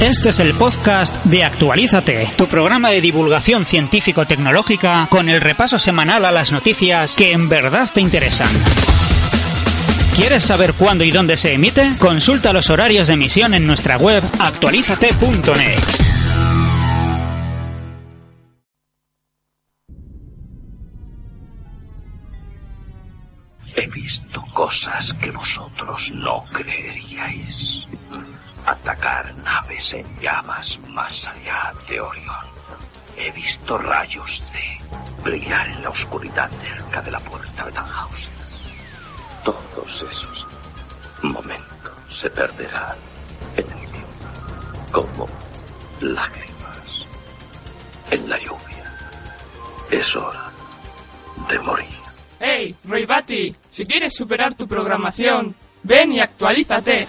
Este es el podcast de Actualízate, tu programa de divulgación científico-tecnológica con el repaso semanal a las noticias que en verdad te interesan. ¿Quieres saber cuándo y dónde se emite? Consulta los horarios de emisión en nuestra web actualizate.net. He visto cosas que vosotros no creeríais. Atacar naves en llamas más allá de Orión. He visto rayos de brillar en la oscuridad cerca de la puerta de Tannhaus. Todos esos momentos se perderán en el tiempo, como lágrimas en la lluvia. Es hora de morir. ¡Hey, Roy Batty! Si quieres superar tu programación, ven y actualízate.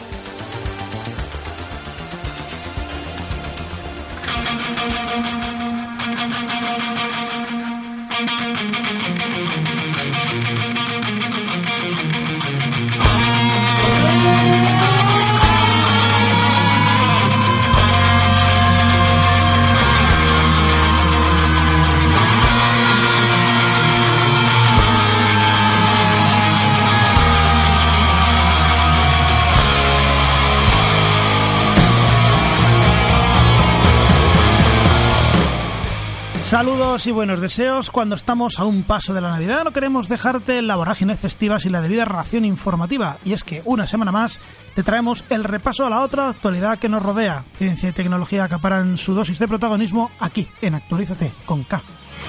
Saludos y buenos deseos. Cuando estamos a un paso de la Navidad no queremos dejarte la vorágine festiva sin la debida ración informativa. Y es que una semana más te traemos el repaso a la otra actualidad que nos rodea. Ciencia y tecnología acaparan su dosis de protagonismo aquí en Actualízate con K.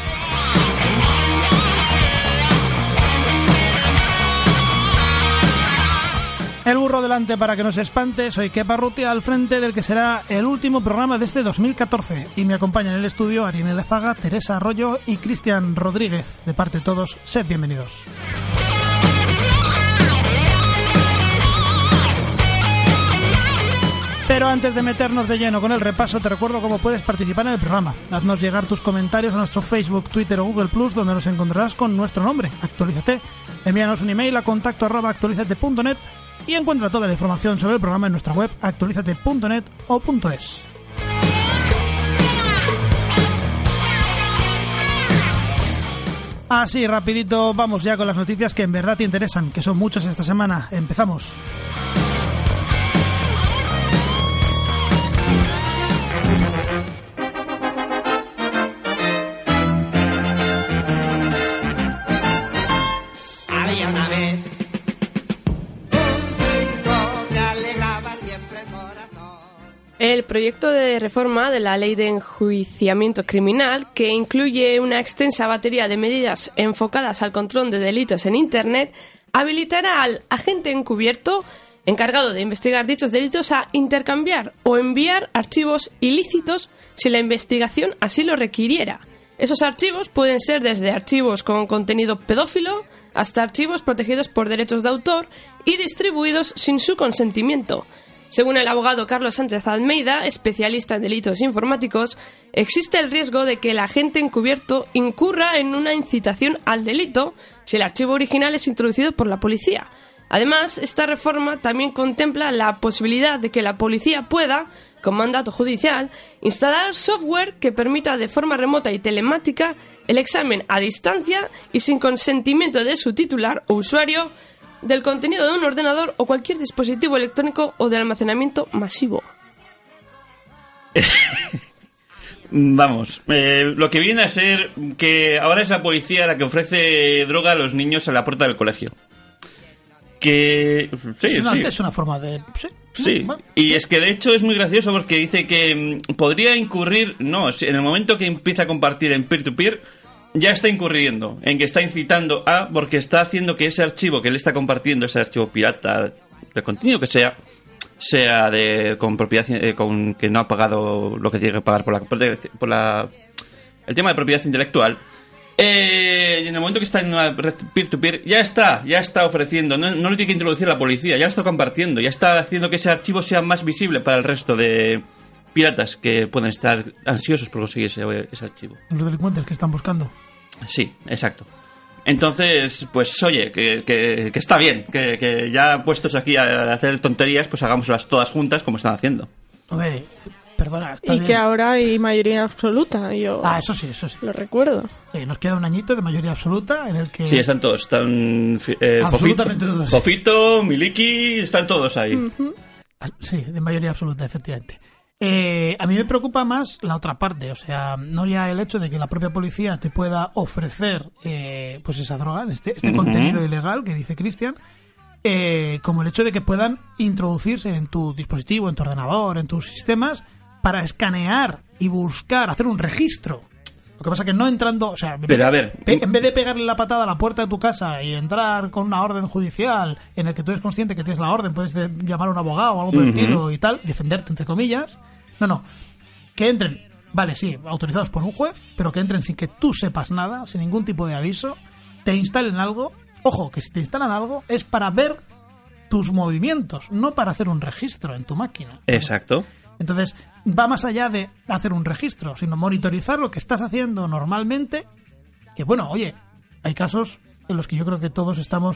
El burro delante para que no se espante, soy Kepa Rutia al frente del que será el último programa de este 2014 y me acompañan en el estudio Ariel Lezaga, Teresa Arroyo y Cristian Rodríguez. De parte de todos, sed bienvenidos. Pero antes de meternos de lleno con el repaso, te recuerdo cómo puedes participar en el programa. Haznos llegar tus comentarios a nuestro Facebook, Twitter o Google+, donde nos encontrarás con nuestro nombre, Actualízate. Envíanos un email a contacto@actualizate.net y encuentra toda la información sobre el programa en nuestra web actualizate.net o .es. Así, rapidito, vamos ya con las noticias que en verdad te interesan, que son muchas esta semana. Empezamos. El proyecto de reforma de la Ley de Enjuiciamiento Criminal, que incluye una extensa batería de medidas enfocadas al control de delitos en Internet, habilitará al agente encubierto encargado de investigar dichos delitos a intercambiar o enviar archivos ilícitos si la investigación así lo requiriera. Esos archivos pueden ser desde archivos con contenido pedófilo hasta archivos protegidos por derechos de autor y distribuidos sin su consentimiento. Según el abogado Carlos Sánchez Almeida, especialista en delitos informáticos, existe el riesgo de que el agente encubierto incurra en una incitación al delito si el archivo original es introducido por la policía. Además, esta reforma también contempla la posibilidad de que la policía pueda, con mandato judicial, instalar software que permita de forma remota y telemática el examen a distancia y sin consentimiento de su titular o usuario del contenido de un ordenador o cualquier dispositivo electrónico o de almacenamiento masivo. Vamos, lo que viene a ser que ahora es la policía la que ofrece droga a los niños a la puerta del colegio. Que sí, Es una forma de... Sí, bueno. Y es que de hecho es muy gracioso porque dice que podría incurrir... No, en el momento que empieza a compartir en peer-to-peer, ya está incurriendo en que está incitando a... Porque está haciendo que ese archivo que él está compartiendo, ese archivo pirata, de contenido que sea con propiedad... con que no ha pagado lo que tiene que pagar por el tema de propiedad intelectual. Y en el momento que está en una red peer-to-peer, ya está ofreciendo, no lo tiene que introducir la policía, ya lo está compartiendo, ya está haciendo que ese archivo sea más visible para el resto de piratas que pueden estar ansiosos por conseguir ese archivo. Los delincuentes que están buscando. Sí, exacto. Entonces, pues oye, que está bien, que ya puestos aquí a hacer tonterías, pues hagámoslas todas juntas como están haciendo. Okay. Perdona. Está Y bien. que ahora hay mayoría absoluta. Yo Eso sí. lo recuerdo. Sí, nos queda un añito de mayoría absoluta en el que... Sí, están todos. Están Absolutamente todos. Fofito, Miliki, están todos ahí. Sí, de mayoría absoluta, efectivamente. A mí me preocupa más la otra parte, o sea, no ya el hecho de que la propia policía te pueda ofrecer pues esa droga, este contenido ilegal que dice Cristian, como el hecho de que puedan introducirse en tu dispositivo, en tu ordenador, en tus sistemas, para escanear y buscar, hacer un registro. Lo que pasa que no entrando, o sea, Pero a ver, en vez de pegarle la patada a la puerta de tu casa y entrar con una orden judicial en el que tú eres consciente que tienes la orden, puedes llamar a un abogado o algo por el estilo y tal, defenderte entre comillas. No, que entren, vale, sí, autorizados por un juez, pero que entren sin que tú sepas nada, sin ningún tipo de aviso, te instalen algo. Ojo, que si te instalan algo es para ver tus movimientos, no para hacer un registro en tu máquina. exacto. Entonces, va más allá de hacer un registro, sino monitorizar lo que estás haciendo normalmente. Que bueno, oye, hay casos en los que yo creo que todos estamos,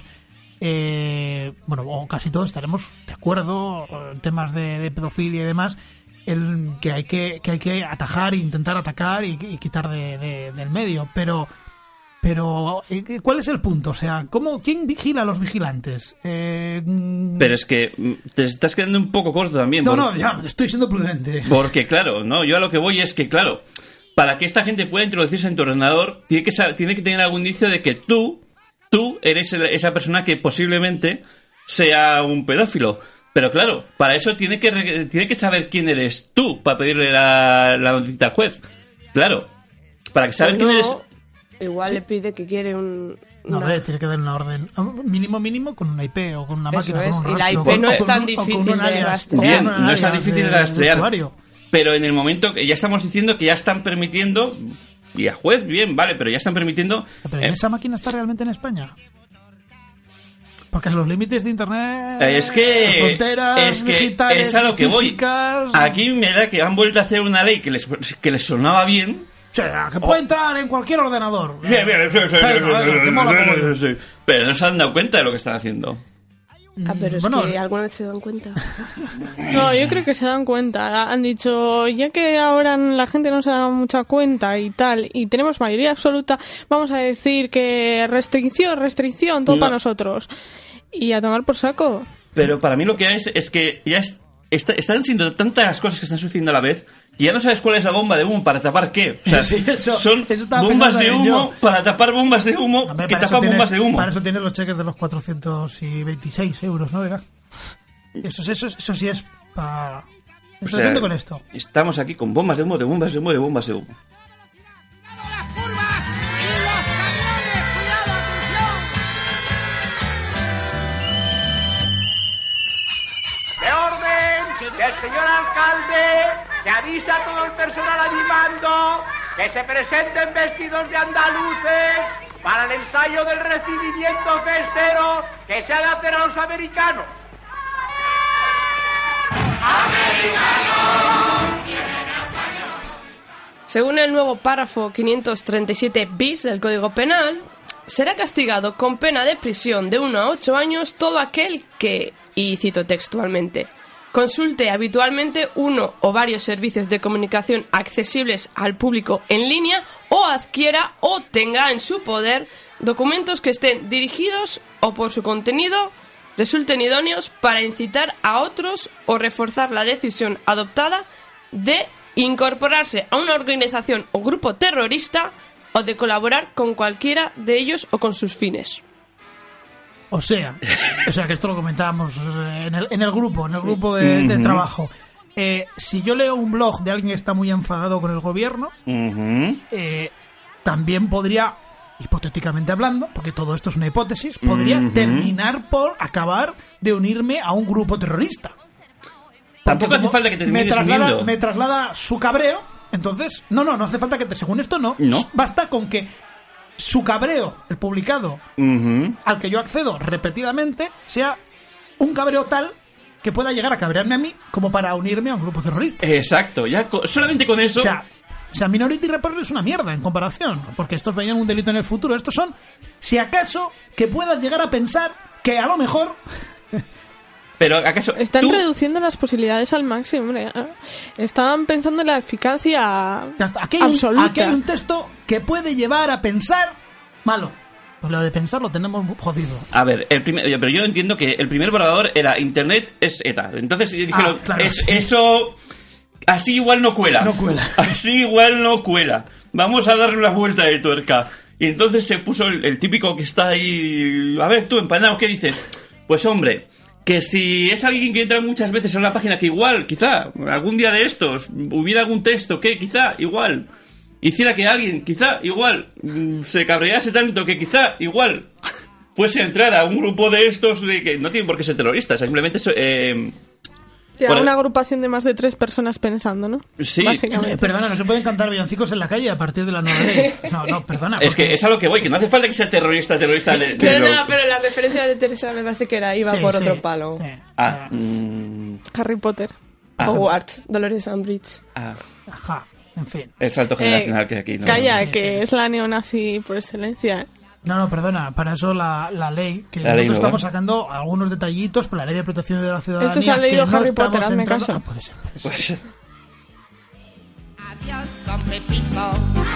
o casi todos estaremos de acuerdo en temas de pedofilia y demás, que hay que atajar e intentar atacar y quitar del medio. Pero ¿cuál es el punto? O sea, ¿quién vigila a los vigilantes? Pero es que te estás quedando un poco corto también. No, ya, estoy siendo prudente. Porque, claro, no, yo a lo que voy es que, claro, para que esta gente pueda introducirse en tu ordenador, tiene que tener algún indicio de que tú eres esa persona que posiblemente sea un pedófilo. Pero claro, para eso tiene que saber quién eres tú, para pedirle la notita al juez. Claro, para que saber quién eres... Igual le pide que quiere No, hombre, tiene que dar una orden mínimo con una IP o con una Eso máquina. es, Con un y la rastro, IP no o es con tan un- o con difícil un de alias, rastrear. Bien, con un no es tan alias difícil de del rastrear. usuario. Pero en el momento que ya estamos diciendo que ya están permitiendo, y a juez, bien, vale, pero ya están permitiendo... Pero ¿esa máquina está realmente en España? Porque los límites de internet, Es que las fronteras digitales, es a lo que voy. físicas, Aquí me da que han vuelto a hacer una ley que les sonaba bien. o sea, que puede entrar en cualquier ordenador. Sí, Que mola como yo. pero no se han dado cuenta de lo que están haciendo. Pero es Bueno, que alguna vez se dan cuenta. No, yo creo que se dan cuenta. Han dicho, ya que ahora la gente no se da mucha cuenta y tal, y tenemos mayoría absoluta, vamos a decir que restricción, todo No. para nosotros. Y a tomar por saco. Pero para mí lo que es que ya están siendo tantas cosas que están sucediendo a la vez y ya no sabes cuál es la bomba de humo para tapar qué. O sea, Sí, eso son estaba bombas pensando de también humo yo. para tapar bombas de humo Hombre, que para eso tapan tienes- bombas de humo. Para eso tienes los cheques de los 426 euros, ¿no? Era. Eso sí es para... O Estoy sea, atento con esto. estamos aquí con bombas de humo, de bombas de humo, de bombas de humo. ¡De orden! ¡Del señor alcalde! Se avisa a todo el personal animando que se presenten vestidos de andaluces para el ensayo del recibimiento festero que se haga hacer a los americanos. Según el nuevo párrafo 537 bis del Código Penal, será castigado con pena de prisión de 1 a 8 años todo aquel que, y cito textualmente, consulte habitualmente uno o varios servicios de comunicación accesibles al público en línea o adquiera o tenga en su poder documentos que estén dirigidos o por su contenido resulten idóneos para incitar a otros o reforzar la decisión adoptada de incorporarse a una organización o grupo terrorista o de colaborar con cualquiera de ellos o con sus fines. O sea que esto lo comentábamos en el grupo de trabajo. Si yo leo un blog de alguien que está muy enfadado con el gobierno, también podría, hipotéticamente hablando, porque todo esto es una hipótesis, podría terminar por acabar de unirme a un grupo terrorista. Tampoco Porque hace como falta que te termines uniendo. me traslada su cabreo, entonces, no hace falta que según esto no. Basta con que su cabreo, el publicado, al que yo accedo repetidamente, sea un cabreo tal que pueda llegar a cabrearme a mí como para unirme a un grupo terrorista. Exacto, ya solamente con eso. O sea, Minority Report es una mierda en comparación, porque estos veían un delito en el futuro. Estos son, si acaso, que puedas llegar a pensar que a lo mejor Pero ¿acaso Están reduciendo las posibilidades al máximo, hombre. Estaban pensando en la eficacia absoluta. Aquí hay un texto que puede llevar a pensar malo. Pues lo de pensar lo tenemos jodido. A ver, pero yo entiendo que el primer borrador era Internet es ETA. Entonces dijeron, claro, sí. Eso así igual no cuela. No cuela. Así igual no cuela. Vamos a darle una vuelta de tuerca. Y entonces se puso el típico que está ahí... A ver, tú, empanado, ¿qué dices? Pues hombre, que si es alguien que entra muchas veces en una página que igual, quizá, algún día de estos, hubiera algún texto que quizá, igual, hiciera que alguien, quizá, igual, se cabrease tanto que quizá, igual, fuese a entrar a un grupo de estos de que no tienen por qué ser terroristas, simplemente... Una agrupación de más de 3 personas pensando, ¿no? Sí. Perdona, no se pueden cantar villancicos en la calle a partir de la nueva ley. No, perdona. Es que es a lo que voy, que no hace falta que sea terrorista. Pero la referencia de Teresa me parece que iba por otro palo. Sí. Harry Potter. Hogwarts, Dolores Umbridge. Ajá, en fin. El salto generacional que aquí... ¿no? Calla, que es la neonazi por excelencia. No, perdona, para eso la ley, que nosotros estamos sacando algunos detallitos por la ley de protección de la ciudadanía. Esto se ha leído Harry Potter, hazme caso. Puede ser. Adiós con Pepito.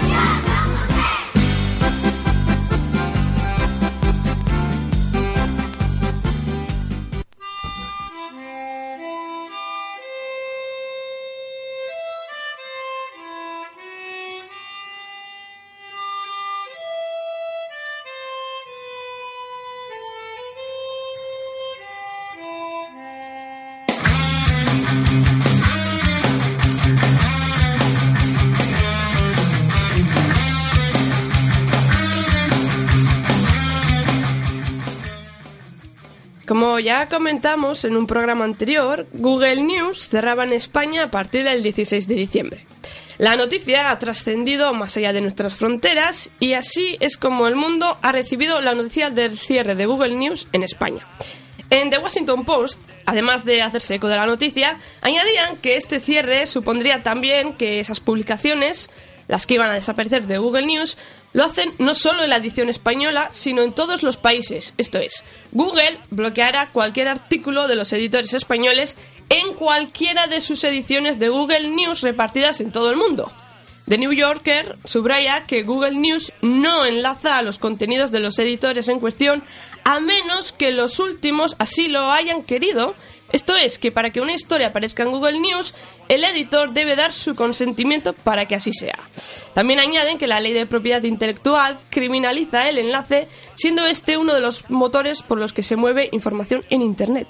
Como ya comentamos en un programa anterior, Google News cerraba en España a partir del 16 de diciembre. La noticia ha trascendido más allá de nuestras fronteras y así es como el mundo ha recibido la noticia del cierre de Google News en España. En The Washington Post, además de hacerse eco de la noticia, añadían que este cierre supondría también que esas publicaciones, las que iban a desaparecer de Google News, lo hacen no solo en la edición española, sino en todos los países. Esto es, Google bloqueará cualquier artículo de los editores españoles en cualquiera de sus ediciones de Google News repartidas en todo el mundo. The New Yorker subraya que Google News no enlaza a los contenidos de los editores en cuestión a menos que los últimos así lo hayan querido. Esto es, que para que una historia aparezca en Google News, el editor debe dar su consentimiento para que así sea. También añaden que la ley de propiedad intelectual criminaliza el enlace, siendo este uno de los motores por los que se mueve información en Internet.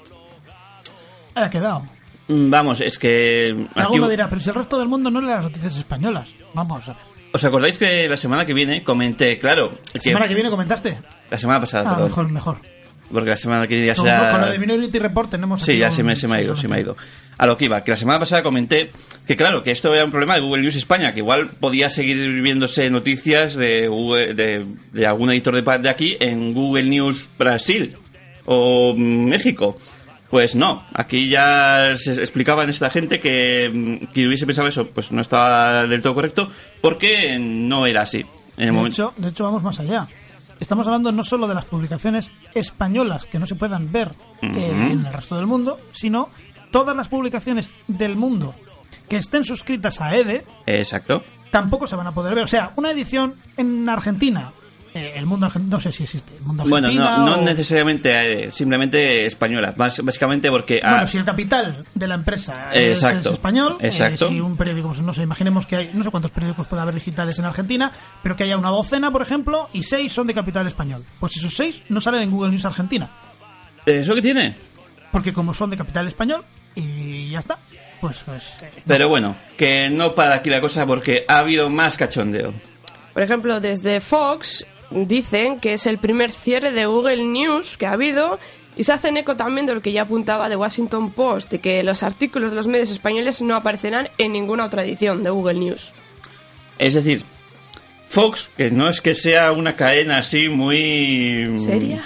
Ha quedado. Vamos, es que... Alguno dirá, pero si el resto del mundo no lee las noticias españolas. Vamos a ver. ¿Os acordáis que la semana que viene comenté, claro... ¿La semana que viene comentaste? La semana pasada, perdón. Mejor. Porque la semana que viene ya será... Con lo de Minority Report tenemos... Sí, ya se me ha ido. A lo que iba, que la semana pasada comenté que claro, que esto era un problema de Google News España, que igual podía seguir viéndose noticias de Google, de algún editor de aquí en Google News Brasil o México. Pues no, aquí ya se explicaban esta gente que hubiese pensado eso, pues no estaba del todo correcto, porque no era así. De hecho, vamos más allá. Estamos hablando no solo de las publicaciones españolas que no se puedan ver en el resto del mundo, sino todas las publicaciones del mundo que estén suscritas a EDE. Exacto. Tampoco se van a poder ver. O sea, una edición en Argentina, el mundo argentino, no sé si existe. El mundo Argentina, bueno, no necesariamente, simplemente española. Básicamente porque... Bueno, si el capital de la empresa es español, si un periódico, pues no sé, imaginemos que hay, no sé cuántos periódicos puede haber digitales en Argentina, pero que haya una docena, por ejemplo, y 6 son de capital español. Pues esos 6 no salen en Google News Argentina. ¿Eso qué tiene? Porque como son de capital español, y ya está. Pues Pero bueno, que no para aquí la cosa, porque ha habido más cachondeo. Por ejemplo, desde Fox dicen que es el primer cierre de Google News que ha habido, y se hacen eco también de lo que ya apuntaba The Washington Post, de que los artículos de los medios españoles no aparecerán en ninguna otra edición de Google News. Es decir, Fox, que no es que sea una cadena así muy... ¿Seria?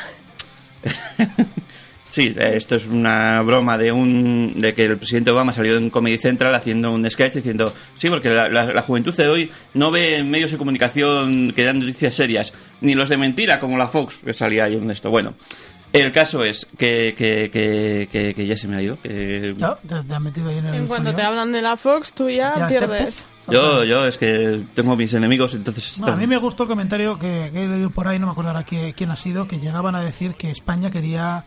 Sí, esto es una broma de que el presidente Obama salió en Comedy Central haciendo un sketch diciendo, sí, porque la juventud de hoy no ve medios de comunicación que dan noticias serias, ni los de mentira como la Fox, que salía ahí en esto. Bueno, El caso es que ya se me ha ido. ¿Ya? ¿Te has metido ahí en el En cuanto follón? te hablan de la Fox, tú ya pierdes. Yo es que tengo mis enemigos, entonces... No, a mí me gustó el comentario que he leído por ahí, no me acordará quién ha sido, que llegaban a decir que España quería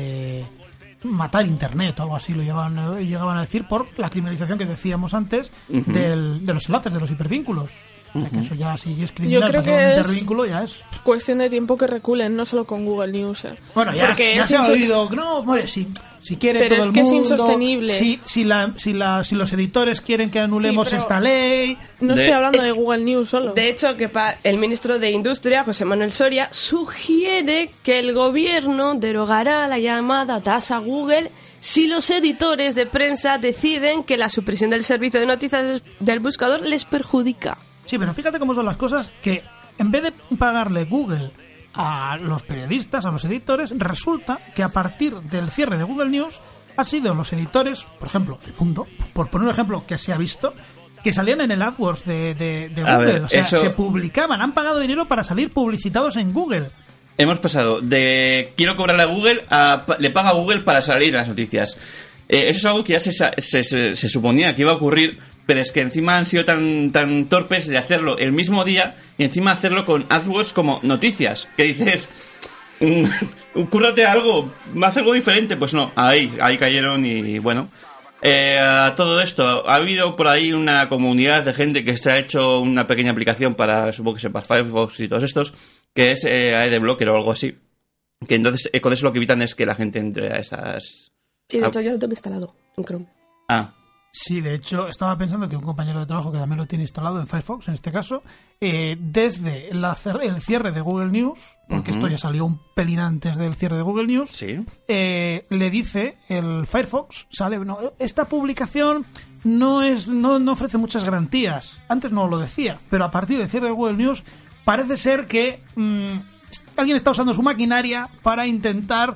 matar Internet o algo así, lo llegaban a decir por la criminalización que decíamos antes de los enlaces, de los hipervínculos. O sea, que eso ya si es criminal, yo creo que un es hipervínculo ya es... cuestión de tiempo que reculen, no solo con Google News. Bueno, ya se ha oído, no, hombre, si quiere pero todo es que el mundo, es insostenible. Si los editores quieren que anulemos Sí, pero esta ley... No estoy hablando de Google News solo. De hecho, que el ministro de Industria, José Manuel Soria, sugiere que el gobierno derogará la llamada tasa Google si los editores de prensa deciden que la supresión del servicio de noticias del buscador les perjudica. Sí, pero fíjate cómo son las cosas, que en vez de pagarle Google a los periodistas, a los editores, resulta que a partir del cierre de Google News han sido los editores, por ejemplo, El Mundo, por poner un ejemplo que se ha visto, que salían en el AdWords de Google, o sea, eso... se publicaban, han pagado dinero para salir publicitados en Google. Hemos pasado de quiero cobrarle a Google a le paga a Google para salir en las noticias. Eso es algo que ya se suponía que iba a ocurrir, pero es que encima han sido tan torpes de hacerlo el mismo día y encima hacerlo con AdWords como noticias. Que dices, cúrrate algo, haz algo diferente. Pues no, ahí cayeron y bueno. A todo esto, ha habido por ahí una comunidad de gente que se ha hecho una pequeña aplicación para, supongo que sepa, Firefox y todos estos, que es AdBlocker o algo así. Que entonces con eso lo que evitan es que la gente entre a esas... Sí, de hecho yo lo tengo instalado en Chrome. Ah. Sí, de hecho, estaba pensando que un compañero de trabajo que también lo tiene instalado en Firefox, en este caso, desde el cierre de Google News, porque esto ya salió un pelín antes del cierre de Google News, ¿Sí? Le dice el Firefox, esta publicación no ofrece muchas garantías. Antes no lo decía, pero a partir del cierre de Google News parece ser que alguien está usando su maquinaria para intentar...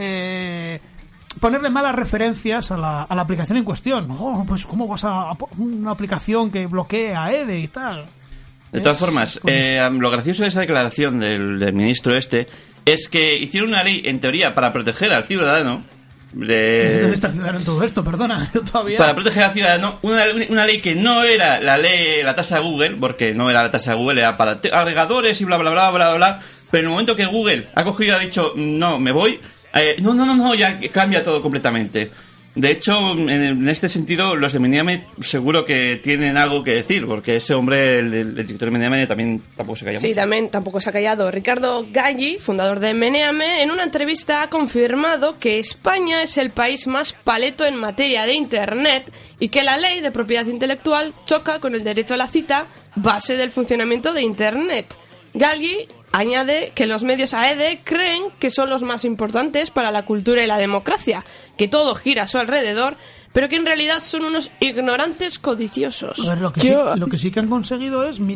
ponerle malas referencias a la aplicación en cuestión. No, pues ¿cómo vas a una aplicación que bloquea a EDE y tal? De todas formas, lo gracioso de esa declaración del ministro es que hicieron una ley, en teoría, para proteger al ciudadano. ¿Dónde está el ciudadano en todo esto? Perdona, yo todavía... Para proteger al ciudadano, una ley que no era la tasa Google, porque no era la tasa Google, era para agregadores y bla, bla, bla, bla, bla. Pero en el momento que Google ha cogido y ha dicho, no, me voy... No, ya cambia todo completamente. De hecho, en este sentido, los de Mediamed seguro que tienen algo que decir, porque ese hombre, el director de Mediamed, también tampoco se calla mucho. Sí, también tampoco se ha callado. Ricardo Galli, fundador de Meneame, en una entrevista ha confirmado que España es el país más paleto en materia de Internet y que la ley de propiedad intelectual choca con el derecho a la cita, base del funcionamiento de Internet. Galli añade que los medios AED creen que son los más importantes para la cultura y la democracia, que todo gira a su alrededor, pero que en realidad son unos ignorantes codiciosos. A ver, lo que sí que han conseguido es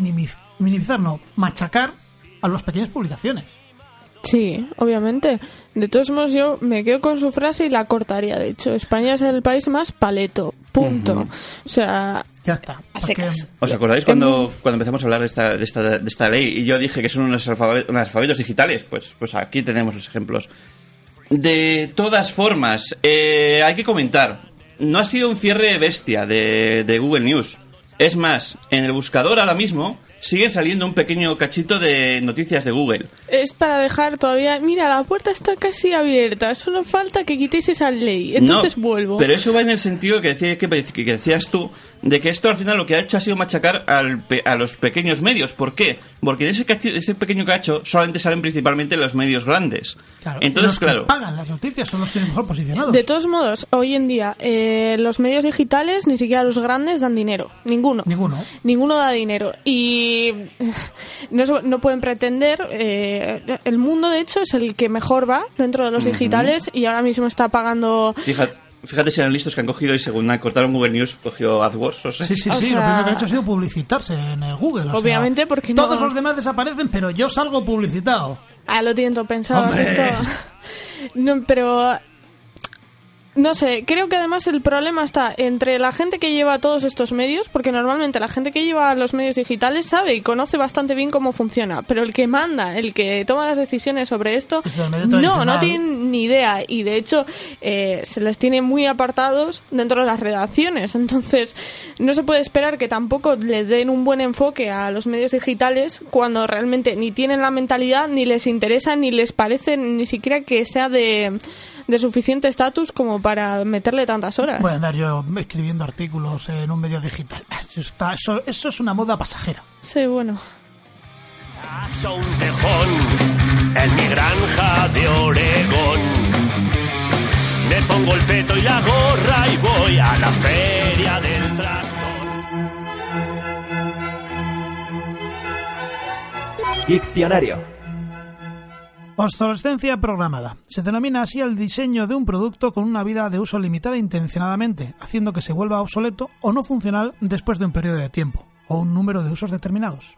machacar a las pequeñas publicaciones. Sí, obviamente. De todos modos, yo me quedo con su frase y la cortaría. De hecho, España es el país más paleto. Punto. O sea... Ya está. ¿Os acordáis cuando empezamos a hablar de esta ley y yo dije que son unos alfabetos digitales? Pues aquí tenemos los ejemplos. De todas formas, hay que comentar, no ha sido un cierre bestia de Google News. Es más, en el buscador ahora mismo siguen saliendo un pequeño cachito de noticias de Google. Es para dejar todavía... Mira, la puerta está casi abierta. Solo falta que quitéis esa ley. Entonces vuelvo. Pero eso va en el sentido que decías tú, de que esto al final lo que ha hecho ha sido machacar a los pequeños medios. ¿Por qué? Porque en ese pequeño cacho solamente salen principalmente los medios grandes. Claro, entonces, los que pagan las noticias son los que tienen mejor posicionados. De todos modos, hoy en día, los medios digitales, ni siquiera los grandes, dan dinero. Ninguno da dinero. Y no pueden pretender... el mundo, de hecho, es el que mejor va dentro de los digitales y ahora mismo está pagando... Fíjate si eran listos que han cogido y según cortaron Google News, cogió AdWords. O sea. Sí, lo primero que han hecho ha sido publicitarse en el Google. Obviamente, porque no... Todos los demás desaparecen, pero yo salgo publicitado. Lo tienen todo pensado. Esto... No, pero... No sé, creo que además el problema está entre la gente que lleva todos estos medios, porque normalmente la gente que lleva los medios digitales sabe y conoce bastante bien cómo funciona, pero el que manda, el que toma las decisiones sobre esto, no tiene ni idea, y de hecho se les tiene muy apartados dentro de las redacciones. Entonces no se puede esperar que tampoco le den un buen enfoque a los medios digitales cuando realmente ni tienen la mentalidad, ni les interesa, ni les parece ni siquiera que sea de suficiente estatus como para meterle tantas horas. Voy a andar yo escribiendo artículos en un medio digital. Eso es una moda pasajera. Sí, bueno. Un tejón en mi granja de Oregón. Me pongo el peto y la gorra y voy a la feria del tractor. Diccionario. Obsolescencia programada. Se denomina así al diseño de un producto con una vida de uso limitada intencionadamente, haciendo que se vuelva obsoleto o no funcional después de un periodo de tiempo, o un número de usos determinados.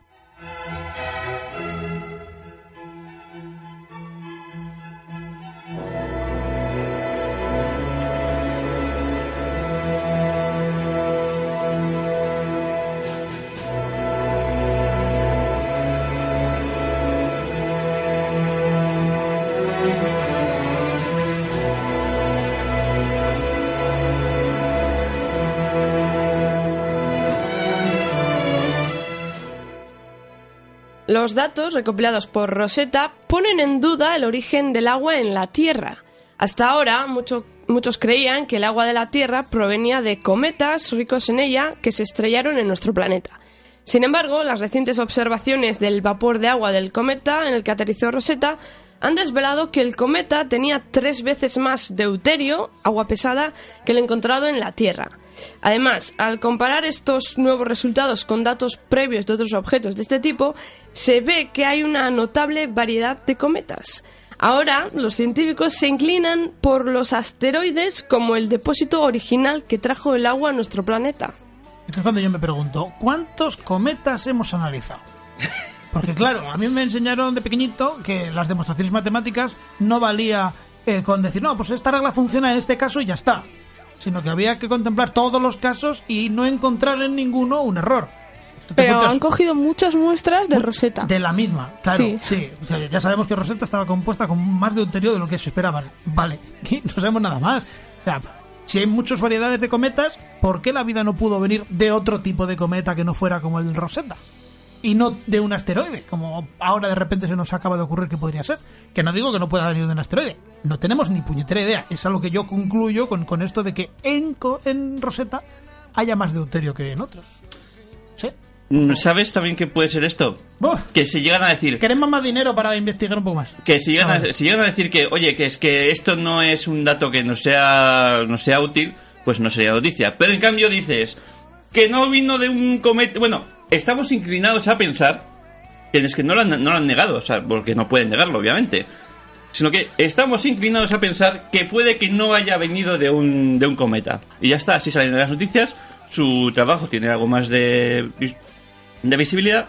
Los datos recopilados por Rosetta ponen en duda el origen del agua en la Tierra. Hasta ahora, muchos creían que el agua de la Tierra provenía de cometas ricos en ella que se estrellaron en nuestro planeta. Sin embargo, las recientes observaciones del vapor de agua del cometa en el que aterrizó Rosetta han desvelado que el cometa tenía 3 veces más deuterio, agua pesada, que el encontrado en la Tierra. Además, al comparar estos nuevos resultados con datos previos de otros objetos de este tipo, se ve que hay una notable variedad de cometas. Ahora, los científicos se inclinan por los asteroides como el depósito original que trajo el agua a nuestro planeta. Entonces, cuando yo me pregunto, ¿cuántos cometas hemos analizado? Porque claro, a mí me enseñaron de pequeñito que las demostraciones matemáticas no valía con decir, no, pues esta regla funciona en este caso y ya está. Sino que había que contemplar todos los casos y no encontrar en ninguno un error. Pero han cogido muchas muestras de Rosetta. De la misma, claro, sí. O sea, ya sabemos que Rosetta estaba compuesta con más deuterio de lo que se esperaba. Vale, y no sabemos nada más. O sea, si hay muchas variedades de cometas, ¿por qué la vida no pudo venir de otro tipo de cometa que no fuera como el Rosetta? Y no de un asteroide, como ahora de repente se nos acaba de ocurrir que podría ser. Que no digo que no pueda venir de un asteroide. No tenemos ni puñetera idea. Es algo que yo concluyo con esto de que en Rosetta haya más deuterio que en otros. ¿Sí? ¿Sabes también qué puede ser esto? Que si llegan a decir... Queremos más dinero para investigar un poco más. Que si llegan a decir que, oye, que es que esto no es un dato que no sea útil, pues no sería noticia. Pero en cambio dices que no vino de un cometa... Bueno, estamos inclinados a pensar que es que no lo han negado, o sea, porque no pueden negarlo, obviamente. Sino que estamos inclinados a pensar que puede que no haya venido de un cometa. Y ya está, así salen de las noticias, su trabajo tiene algo más de visibilidad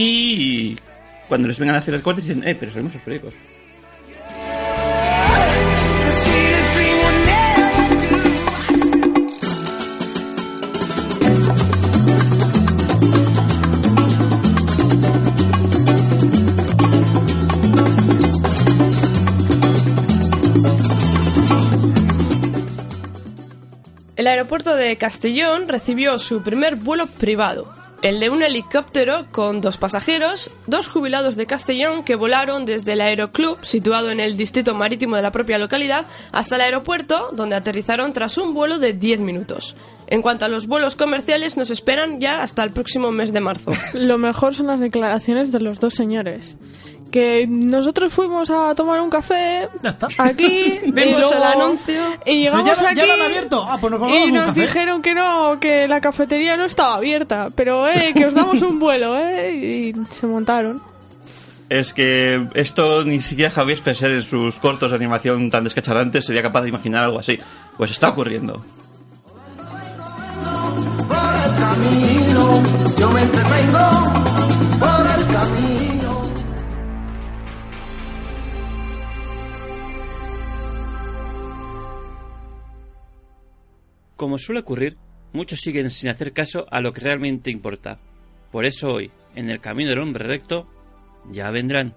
y cuando les vengan a hacer el corte dicen, pero salimos los periódicos. El aeropuerto de Castellón recibió su primer vuelo privado, el de un helicóptero con 2 pasajeros, 2 jubilados de Castellón que volaron desde el aeroclub, situado en el distrito marítimo de la propia localidad, hasta el aeropuerto, donde aterrizaron tras un vuelo de 10 minutos. En cuanto a los vuelos comerciales, nos esperan ya hasta el próximo mes de marzo. Lo mejor son las declaraciones de los 2 señores. Que nosotros fuimos a tomar un café aquí, vimos el anuncio y llegamos aquí ¿ya lo han abierto? Pues y nos dijeron que no, que la cafetería no estaba abierta, pero que os damos un vuelo, y se montaron. Es que esto ni siquiera Javier Fesser en sus cortos de animación tan descacharrantes sería capaz de imaginar algo así. Pues está ocurriendo. Por el camino, yo me entretengo por el camino. como suele ocurrir, muchos siguen sin hacer caso a lo que realmente importa. Por eso hoy, en el camino del hombre recto, ya vendrán.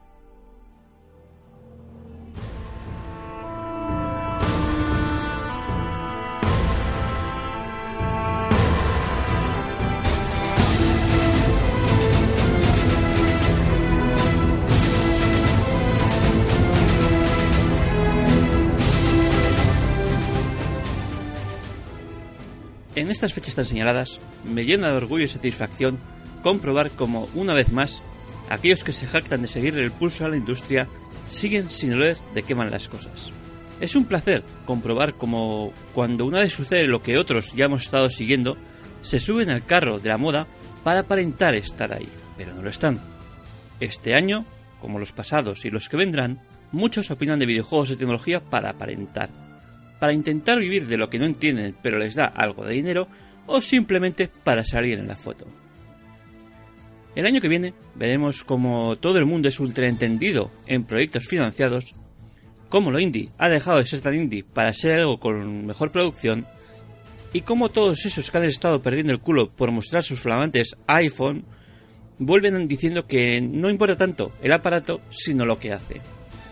En estas fechas tan señaladas, me llena de orgullo y satisfacción comprobar como, una vez más, aquellos que se jactan de seguirle el pulso a la industria siguen sin oler de qué van las cosas. Es un placer comprobar como, cuando una vez sucede lo que otros ya hemos estado siguiendo, se suben al carro de la moda para aparentar estar ahí, pero no lo están. Este año, como los pasados y los que vendrán, muchos opinan de videojuegos y tecnología para aparentar, para intentar vivir de lo que no entienden pero les da algo de dinero, o simplemente para salir en la foto. El año que viene veremos cómo todo el mundo es ultraentendido en proyectos financiados, cómo lo indie ha dejado de ser tan indie para ser algo con mejor producción, y cómo todos esos que han estado perdiendo el culo por mostrar sus flamantes iPhone vuelven diciendo que no importa tanto el aparato sino lo que hace.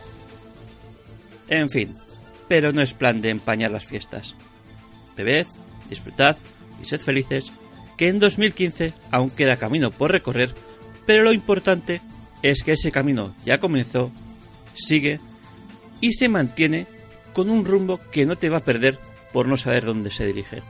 En fin, pero no es plan de empañar las fiestas. Bebed, disfrutad y sed felices, que en 2015 aún queda camino por recorrer, pero lo importante es que ese camino ya comenzó, sigue y se mantiene con un rumbo que no te va a perder por no saber dónde se dirige.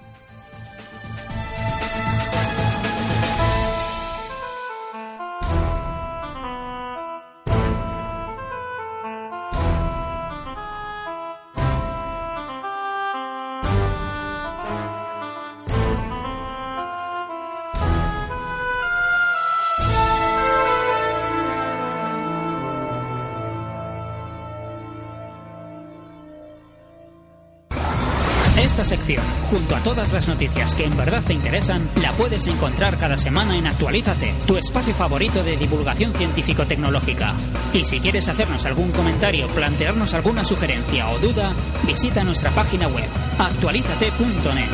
Esta sección, junto a todas las noticias que en verdad te interesan, la puedes encontrar cada semana en Actualízate, tu espacio favorito de divulgación científico-tecnológica. Y si quieres hacernos algún comentario, plantearnos alguna sugerencia o duda, visita nuestra página web, actualizate.net.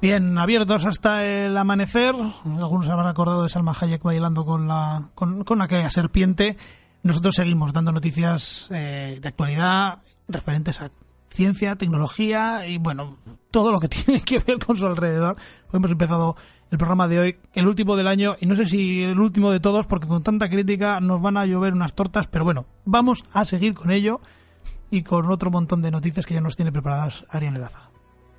Bien, abiertos hasta el amanecer. Algunos se habrán acordado de Salma Hayek bailando con aquella serpiente. Nosotros seguimos dando noticias de actualidad referentes a ciencia, tecnología y, bueno, todo lo que tiene que ver con su alrededor. Hemos empezado el programa de hoy, el último del año, y no sé si el último de todos, porque con tanta crítica nos van a llover unas tortas, pero bueno, vamos a seguir con ello y con otro montón de noticias que ya nos tiene preparadas Ariane Laza.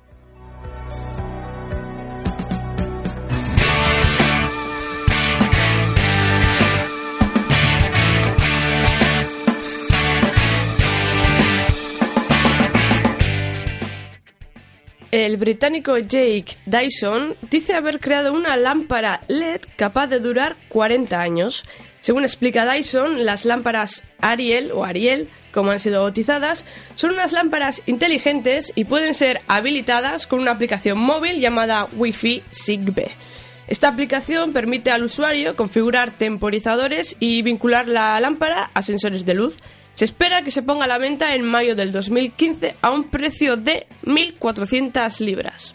El británico Jake Dyson dice haber creado una lámpara LED capaz de durar 40 años. Según explica Dyson, las lámparas Ariel o Ariel, como han sido bautizadas, son unas lámparas inteligentes y pueden ser habilitadas con una aplicación móvil llamada Wi-Fi Zigbee. Esta aplicación permite al usuario configurar temporizadores y vincular la lámpara a sensores de luz. Se espera que se ponga a la venta en mayo del 2015 a un precio de 1.400 libras.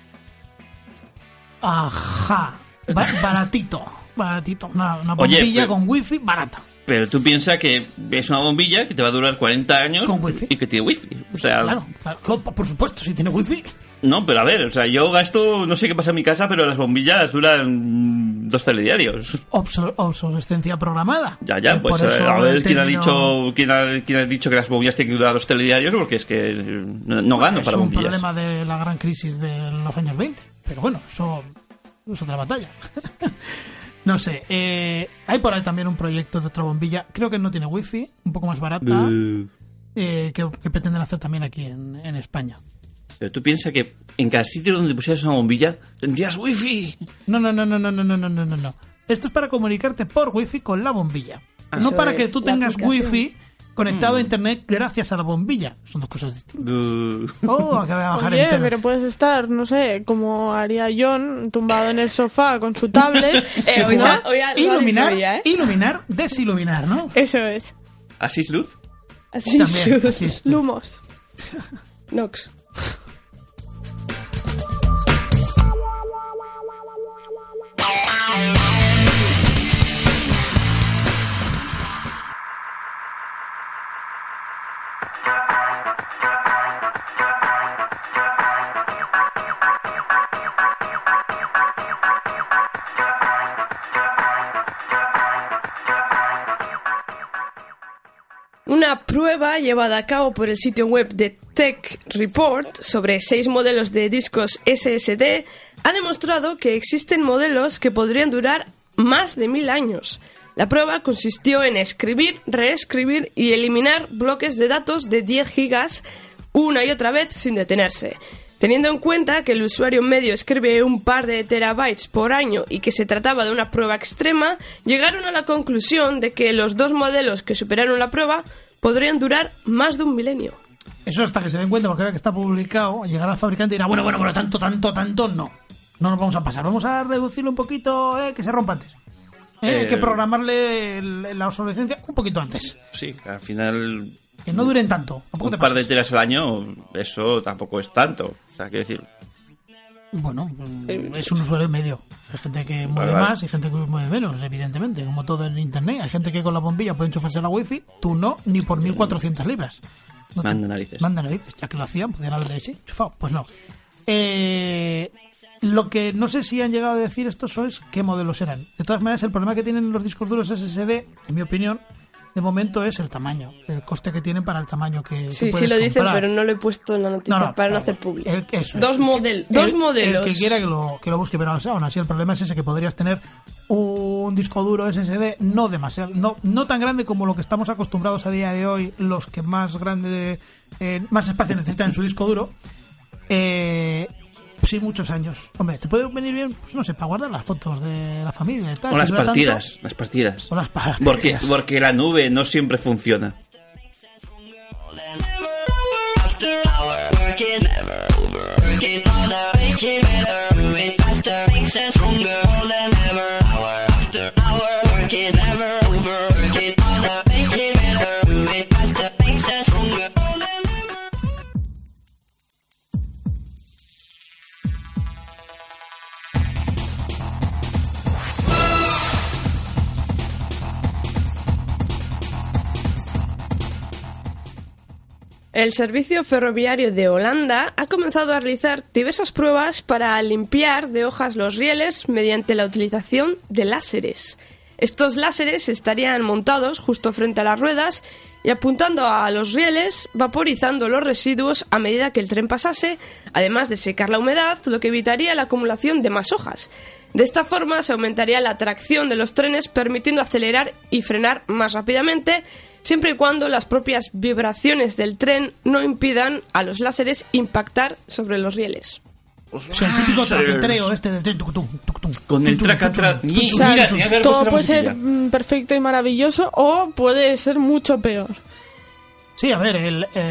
Ajá, baratito. Una bombilla con wifi barata. Pero tú piensas que es una bombilla que te va a durar 40 años con wifi y que tiene wifi. O sea, claro, por supuesto, si tiene wifi. No, pero a ver, o sea, yo gasto, no sé qué pasa en mi casa, pero las bombillas duran 2 telediarios. Obsolescencia programada. Ya, pues a ver quién ha dicho que las bombillas tienen que durar 2 telediarios, porque es que no gano para bombillas. Es un problema de la gran crisis de los años 20, pero bueno, eso es otra batalla. No sé, hay por ahí también un proyecto de otra bombilla, creo que no tiene wifi, un poco más barata, que pretenden hacer también aquí en España. Pero tú piensas que en cada sitio donde pusieras una bombilla tendrías wifi. No. Esto es para comunicarte por wifi con la bombilla. No para que tú tengas wifi conectado a internet gracias a la bombilla. Son dos cosas distintas. Acabé de bajar Oye, pero puedes estar, no sé, como haría John, tumbado en el sofá con su tablet. Iluminar, desiluminar, ¿no? Eso es. ¿Asís luz? Asís Lumos. Nox. Una prueba llevada a cabo por el sitio web de Tech Report sobre 6 modelos de discos SSD ha demostrado que existen modelos que podrían durar más de 1000 años. La prueba consistió en escribir, reescribir y eliminar bloques de datos de 10 gigas una y otra vez sin detenerse. Teniendo en cuenta que el usuario medio escribe un par de terabytes por año y que se trataba de una prueba extrema, llegaron a la conclusión de que los 2 modelos que superaron la prueba podrían durar más de un milenio. Eso hasta que se den cuenta, porque ahora que está publicado, llegará al fabricante y dirá, bueno, tanto, no nos vamos a pasar, vamos a reducirlo un poquito, que se rompa antes. Hay que programarle la obsolescencia un poquito antes. Sí, al final... Que no duren tanto. Un par de teras al año, eso tampoco es tanto. O sea, quiero decir... Bueno, es un usuario medio. Hay gente que mueve más y gente que mueve menos, evidentemente. Como todo en internet. Hay gente que con la bombilla puede enchufarse a la wifi. Tú no, ni por 1.400 libras. Manda narices. Ya que lo hacían, podrían haberle enchufado. Pues no. Lo que no sé si han llegado a decir estos es qué modelos eran. De todas maneras, el problema que tienen los discos duros SSD, en mi opinión, de momento es el tamaño, el coste que tienen para el tamaño que sí, puedes lo dicen, comprar. pero no lo he puesto en la noticia para no hacer público. Dos modelos. El que quiera que lo busque, pero aún así el problema es ese, que podrías tener un disco duro SSD no demasiado, no tan grande como lo que estamos acostumbrados a día de hoy, los que más grande, más espacio necesitan en su disco duro. Sí, muchos años. Hombre, te puede venir bien, pues no sé, para guardar las fotos de la familia y tal. O las partidas. O las partidas. Porque la nube no siempre funciona. El Servicio Ferroviario de Holanda ha comenzado a realizar diversas pruebas para limpiar de hojas los rieles mediante la utilización de láseres. Estos láseres estarían montados justo frente a las ruedas y apuntando a los rieles, vaporizando los residuos a medida que el tren pasase, además de secar la humedad, lo que evitaría la acumulación de más hojas. De esta forma se aumentaría la tracción de los trenes, permitiendo acelerar y frenar más rápidamente, siempre y cuando las propias vibraciones del tren no impidan a los láseres impactar sobre los rieles. O sea, el típico traquetreo del tren. Con el tracatreo. Todo puede ser perfecto y maravilloso o puede ser mucho peor. Sí, a ver,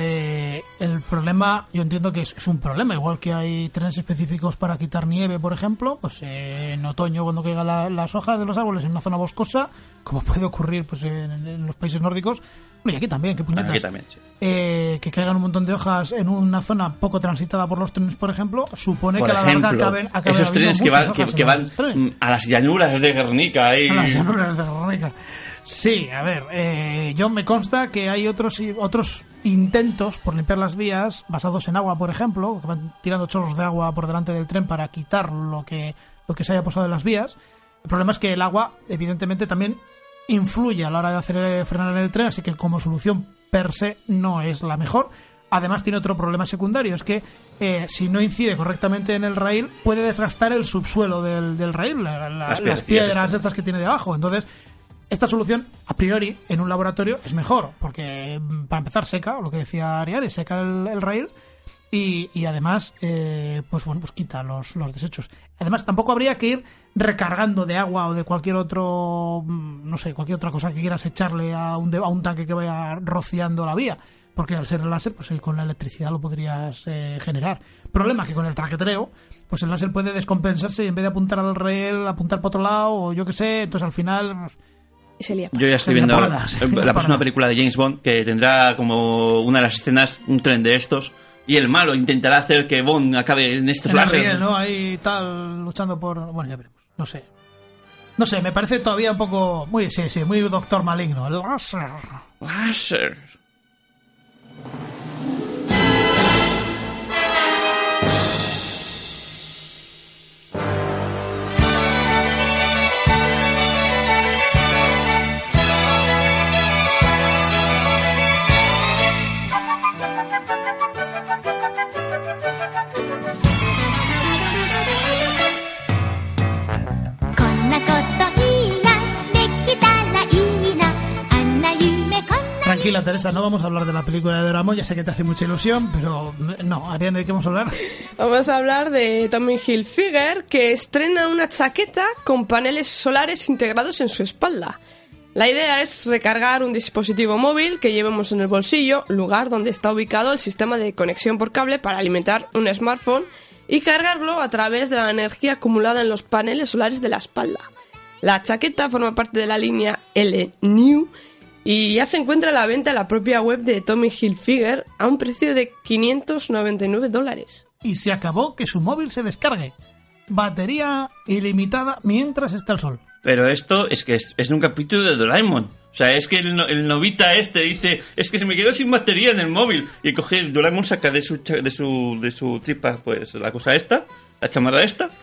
el problema, yo entiendo que es un problema, igual que hay trenes específicos para quitar nieve, por ejemplo, pues en otoño cuando caigan las hojas de los árboles en una zona boscosa, como puede ocurrir pues en los países nórdicos, bueno, y aquí también, qué puñetas, aquí también, sí. Que caigan un montón de hojas en una zona poco transitada por los trenes, por ejemplo, supone que a la larga acaben esos trenes que van a las llanuras de Guernica. A las llanuras de Guernica. Sí, a ver, yo me consta que hay otros intentos por limpiar las vías basados en agua, por ejemplo, que van tirando chorros de agua por delante del tren para quitar lo que se haya posado en las vías. El problema es que el agua, evidentemente, también influye a la hora de hacer frenar en el tren, así que como solución per se no es la mejor. Además tiene otro problema secundario, es que si no incide correctamente en el rail, puede desgastar el subsuelo del rail, las piedras estas que tiene debajo. Entonces, esta solución, a priori, en un laboratorio es mejor, porque para empezar seca, lo que decía Ariane, seca el rail y además pues quita los desechos. Además, tampoco habría que ir recargando de agua o de cualquier otro, no sé, cualquier otra cosa que quieras echarle a un tanque que vaya rociando la vía, porque al ser el láser, pues con la electricidad lo podrías generar. Problema que con el traquetreo, pues el láser puede descompensarse y en vez de apuntar al rail, apuntar para otro lado, o yo qué sé, entonces al final... Yo ya estoy viendo la próxima película de James Bond, que tendrá como una de las escenas un tren de estos, y el malo intentará hacer que Bond acabe en estos láseres, ¿no? Ahí tal, luchando por... Bueno, ya veremos, no sé, me parece todavía un poco... Muy Doctor Maligno, el láser. Tranquila, Teresa, no vamos a hablar de la película de Doraemon, ya sé que te hace mucha ilusión, pero no, Ariane, ¿de qué vamos a hablar? Vamos a hablar de Tommy Hilfiger, que estrena una chaqueta con paneles solares integrados en su espalda. La idea es recargar un dispositivo móvil que llevemos en el bolsillo, lugar donde está ubicado el sistema de conexión por cable para alimentar un smartphone, y cargarlo a través de la energía acumulada en los paneles solares de la espalda. La chaqueta forma parte de la línea L-New y ya se encuentra a la venta en la propia web de Tommy Hilfiger a un precio de $599. Y se acabó que su móvil se descargue. Batería ilimitada mientras está el sol. Pero esto es que es un capítulo de Doraemon. O sea, es que el novita dice, es que se me quedó sin batería en el móvil. Y coge, Doraemon saca de su tripa, pues, la cosa esta, la chamarra esta,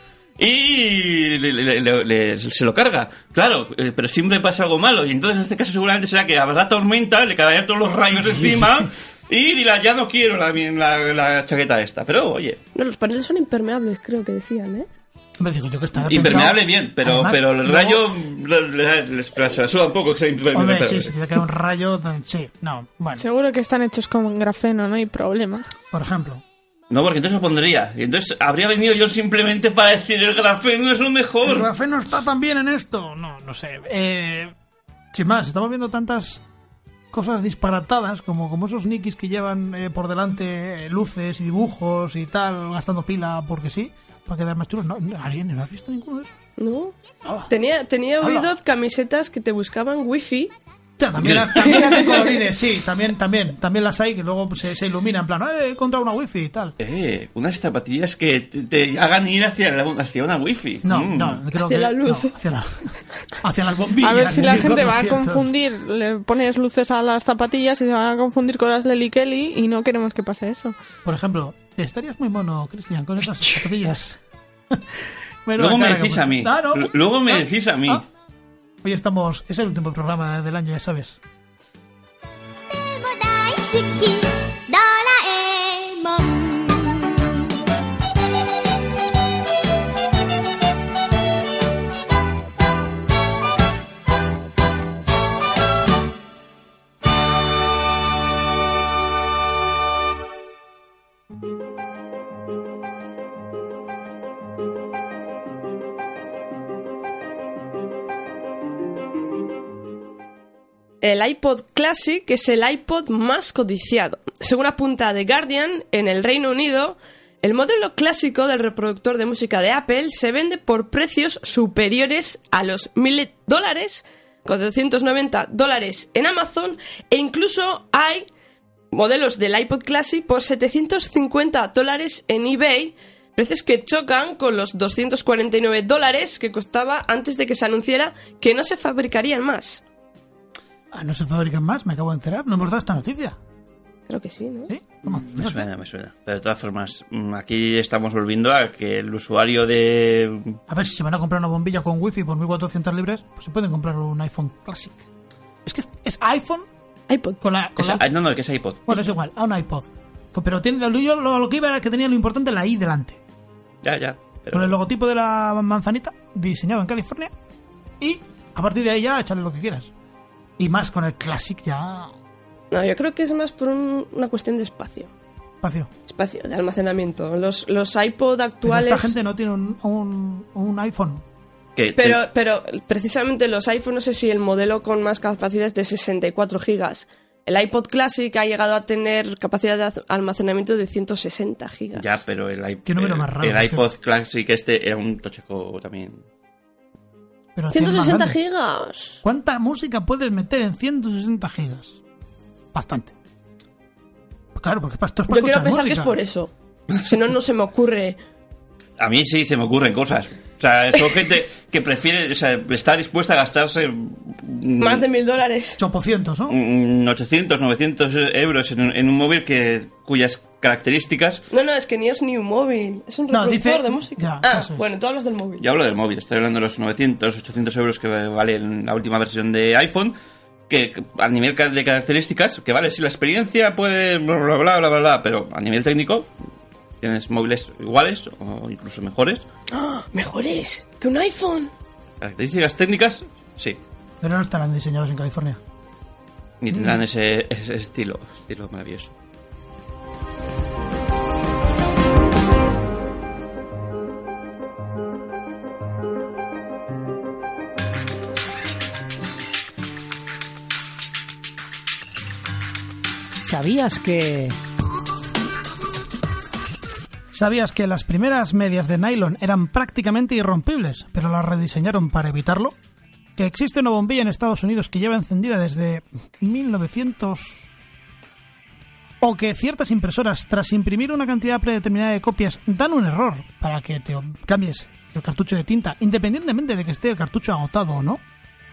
y se lo carga. Claro, pero siempre pasa algo malo. Y entonces en este caso seguramente será que habrá tormenta, le caerán todos los rayos encima y dirá, ya no quiero la chaqueta esta. Pero oye, no, los paneles son impermeables, creo que decían, Me digo yo que está impermeable pensado, bien, pero el rayo les ayuda un poco que sea impermeable. Hombre, sí, si te cae un rayo, sí, no, bueno. Seguro que están hechos con grafeno, no hay problema. Por ejemplo. No, porque entonces lo pondría. Y entonces habría venido yo simplemente para decir el grafeno es lo mejor. El grafeno está también en esto. No sé. Sin más, estamos viendo tantas cosas disparatadas como esos nikis que llevan por delante luces y dibujos y tal, gastando pila porque sí, para quedar más chulos. No, Ariane, ¿no has visto ninguno de esos? No. Tenía oído camisetas que te buscaban wifi Ya, también hacen colorines, sí, también las hay que luego se iluminan, en plan, he encontrado una wifi y tal. Unas zapatillas que te hagan ir hacia una wifi. No, creo hacia que la luz. No, hacia las bombillas. A ver si la gente va a confundir, le pones luces a las zapatillas y se van a confundir con las Lely Kelly y no queremos que pase eso. Por ejemplo, estarías muy mono, Cristian, con esas zapatillas. Luego me decís a mí. Luego me decís a mí. Hoy es el último programa del año, ya sabes. El iPod Classic es el iPod más codiciado. Según apunta The Guardian, en el Reino Unido, el modelo clásico del reproductor de música de Apple se vende por precios superiores a los $1,000, con $290 en Amazon, e incluso hay modelos del iPod Classic por $750 en eBay, precios que chocan con los $249 que costaba antes de que se anunciara que no se fabricarían más. ¿No se fabrican más? Me acabo de enterar. ¿No hemos dado esta noticia? Creo que sí, ¿no? ¿Sí? Me suena. Pero de todas formas, aquí estamos volviendo a que el usuario de... A ver, si se van a comprar una bombilla con wifi por 1.400 libras, pues se pueden comprar un iPhone Classic. Es que es iPhone... iPod. No, que es iPod. Bueno, es igual, a un iPod. Pero tiene lo que iba era que tenía lo importante, la I delante. Ya. Pero... Con el logotipo de la manzanita, diseñado en California. Y a partir de ahí ya, échale lo que quieras. Y más con el Classic ya... No, yo creo que es más por una cuestión de espacio. Espacio, de almacenamiento. Los iPod actuales... Pero esta gente no tiene un iPhone. Pero precisamente los iPhone, no sé si el modelo con más capacidad es de 64 gigas. El iPod Classic ha llegado a tener capacidad de almacenamiento de 160 gigas. Ya, pero ¿Qué número más raro? El iPod Classic era un tocheco también. Pero 160 gigas. ¿Cuánta música puedes meter en 160 gigas? Bastante. Pues claro, porque esto es para Yo quiero pensar música. Que es por eso. Si no, no se me ocurre. A mí sí se me ocurren cosas. O sea, son gente que prefiere, o sea, está dispuesta a gastarse... Más de $1,000. 800, ¿no? 800, 900 euros en un móvil cuyas características... No, es que ni es ni un móvil. Es un reproductor de música. Bueno, tú hablas del móvil. Yo hablo del móvil. Estoy hablando de los 900, 800 euros que vale la última versión de iPhone, que a nivel de características, que vale, si la experiencia puede... bla, pero a nivel técnico... Tienes móviles iguales o incluso mejores. ¡Oh! ¿Mejores que un iPhone? Características técnicas, sí. Pero no estarán diseñados en California. Ni tendrán ese estilo maravilloso. ¿Sabías que las primeras medias de nylon eran prácticamente irrompibles, pero las rediseñaron para evitarlo? ¿Que existe una bombilla en Estados Unidos que lleva encendida desde 1900? ¿O que ciertas impresoras, tras imprimir una cantidad predeterminada de copias, dan un error para que te cambies el cartucho de tinta, independientemente de que esté el cartucho agotado o no?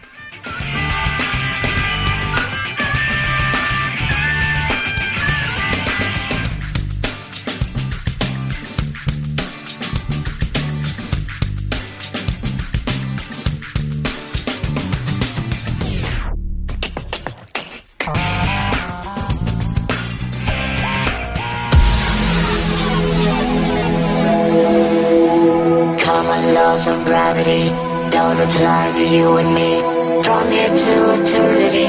laws of gravity don't apply to you and me from here to eternity.